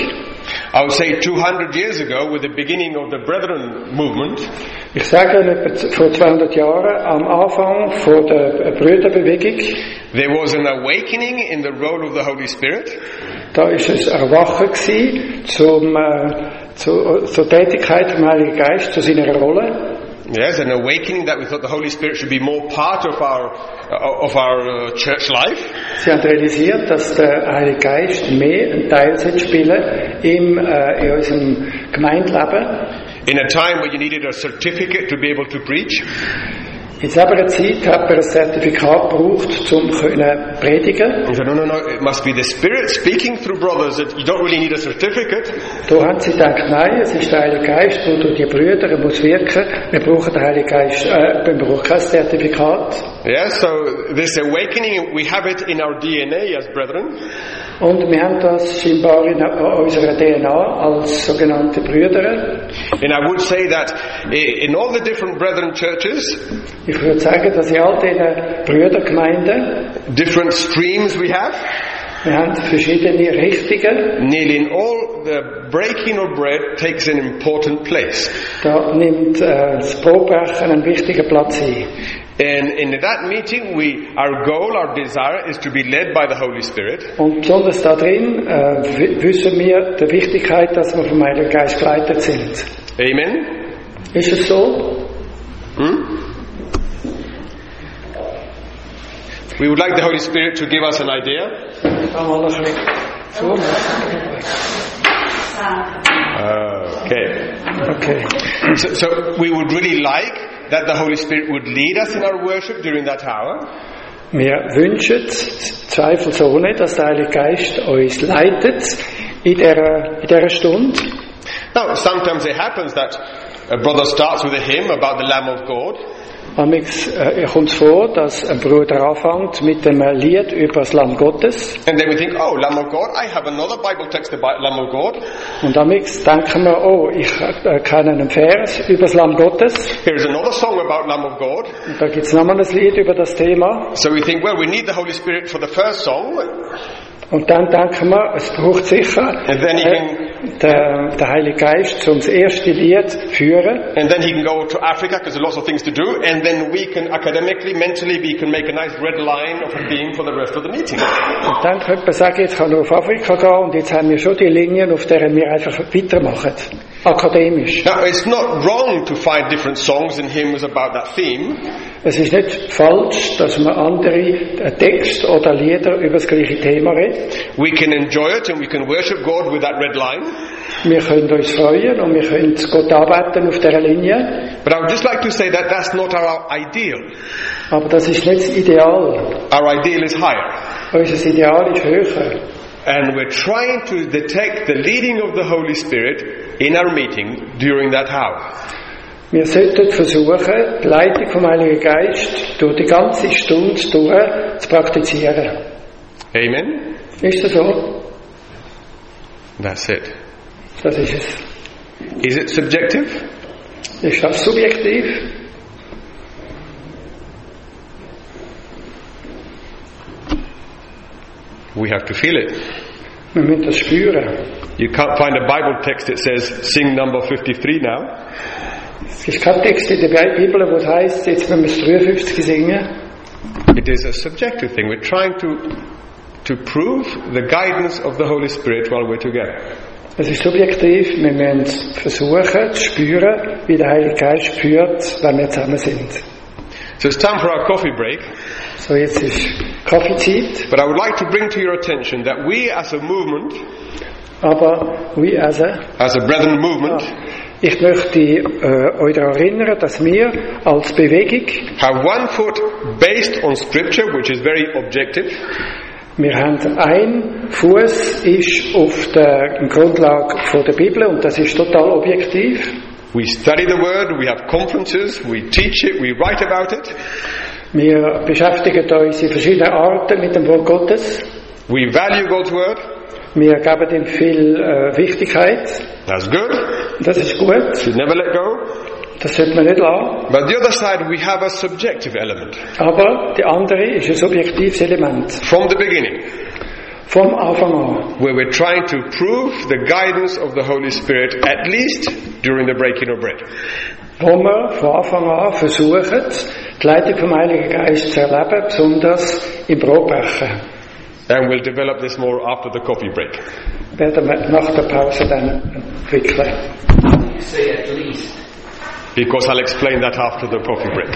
I would say two hundred years ago, with the beginning of the Brethren movement, Ich sage etwa vor zweihundert Jahren, am Anfang von der Brüderbewegung, there was an awakening in the role of the Holy Spirit. da ist es Erwachen gewesen zum, äh, zu, zur Tätigkeit vom Heiligen Geist, zu seiner Rolle. Yes, an awakening that we thought the Holy Spirit should be more part of our uh, of our uh, church life. Sie haben realisiert, dass der Heilige Geist mehr einen Teil spielen im, äh, in unserem Gemeindeleben. In a time where you needed a certificate to be able to preach. In selber Zeit hat man ein Zertifikat gebraucht, um zu predigen. He said, no, no, no, it must be the Spirit speaking through brothers. You don't really need a certificate. Da haben sie gedacht, nein, es ist der Heilige Geist, der durch die Brüder er muss wirken. Wir brauchen den Heiligen Geist, äh, wir brauchen kein Zertifikat. Yes, so this awakening, we have it in our D N A as brethren. Und wir haben das scheinbar in unserer D N A als sogenannte Brüder. And I would say that in all the different brethren churches, ich würde sagen, dass in all diesen Brüdergemeinden different streams we have. Wir haben verschiedene Richtungen. Nearly in all, the breaking of bread takes an important place. Da nimmt äh, das Brotbrechen einen wichtigen Platz ein. And in that meeting, we, our goal, our desire is to be led by the Holy Spirit. Und besonders da drin äh, wissen wir die Wichtigkeit, dass wir vom Heiligen Geist geleitet sind. Amen. Ist es so? Hmm? We would like the Holy Spirit to give us an idea. Okay. Okay. So, so we would really like that the Holy Spirit would lead us in our worship during that hour. Wir wünschen zweifelsohne, dass der Heilige Geist uns leitet in dieser, in dieser Stunde. Now, sometimes it happens that a brother starts with a hymn about the Lamb of God. Amix äh, kommt es vor, dass ein Bruder anfängt mit einem Lied über das Lamm Gottes. And then we think, oh, Lamb of God, I have another Bible text about Lamb of God. Und amix denken wir, oh, ich äh, kenne einen Vers über das Lamm Gottes. Here's another song about Lamb of God. Und da gibt es nochmal ein Lied über das Thema. So we think, well, we need the Holy Spirit for the first song. Und dann denken wir, es braucht sicher And then he äh, can, der, der Heilige Geist, um das erste Lied zu führen. and then he can go to Africa because there are lots of things to do. And then we can academically, mentally, we can make a nice red line of a theme for the rest of the meeting. Und dann könnte man sagen, jetzt kann er auf Afrika gehen und jetzt haben wir schon die Linien, auf denen wir einfach weitermachen. Akademisch. Now, it's not wrong to find different songs and hymns about that theme. Es ist nicht falsch, dass man andere Texte oder Lieder über das gleiche Thema redet. We can enjoy it and we can worship God with that red line. Wir können uns freuen und wir können Gott arbeiten auf dieser Linie. But I would just like to say that that's not our ideal. Aber das ist nicht das Ideal. Our ideal is higher. Unser Ideal ist höher. And we're trying to detect the leading of the Holy Spirit in our meeting during that hour. Wir sollten versuchen, die Leitung vom Heiligen Geist durch die ganze Stunde durch zu praktizieren. Amen? Ist das so? That's it. Das ist es. Is it subjective? Ist das subjektiv? We have to feel it. Wir müssen das spüren. You can't find a Bible text that says, sing number fifty-three now. Es gibt keinen Text in der Bibel, wo es heisst, jetzt müssen wir das dreiundfünfzig singen. It is a subjective thing. We're trying to, to prove the guidance of the Holy Spirit while we're together. Es ist subjektiv, wir müssen versuchen zu spüren, wie der Heilige Geist führt, wenn wir zusammen sind. So it's time for our coffee break. So, jetzt ist Kaffeezeit. But I would like to bring to your attention that we as a movement, Aber wie also, as a brethren movement, ich möchte äh, euch daran erinnern, dass wir als Bewegung, have one foot based on Scripture, which is very objective. wir haben ein Fuß ist auf der Grundlage von der Bibel und das ist total objektiv. We study the Word, we have conferences, we teach it, we write about it. Wir beschäftigen uns in verschiedenen Arten mit dem Wort Gottes. We value God's Word. Wir geben ihm viel äh, Wichtigkeit. That's good. Das ist gut. Should never let go. Das sollte man nicht lassen. But the other side, we have a subjective element. Aber die andere ist ein subjektives Element. From the beginning. Vom Anfang an. where we're trying to prove the guidance of the Holy Spirit, at least during the breaking of bread. Wo wir von Anfang an versuchen, die Leitung vom Heiligen Geist zu erleben, besonders im Brotbrechen. And we'll develop this more after the coffee break. Werden wir nach der Pause dann entwickeln. You say at least. Because I'll explain that after the coffee break.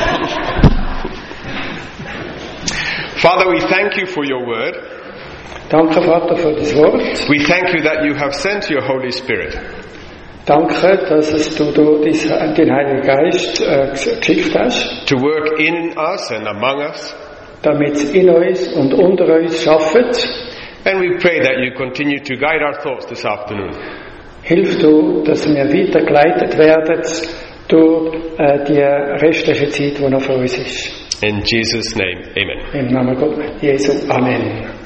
Father, we thank you for your word. Danke, Vater, für das Wort. We thank you that you have sent your Holy Spirit Danke, dass es du durch den Heiligen Geist äh, geschickt hast, to work in us and among us. damit es in uns und unter uns schafft. And we pray that you continue to guide our thoughts this afternoon. Hilf du, dass wir weitergeleitet werden durch äh, die restliche Zeit, die noch für uns ist. In Jesus' name, amen. Im Namen Gottes Jesu. Amen.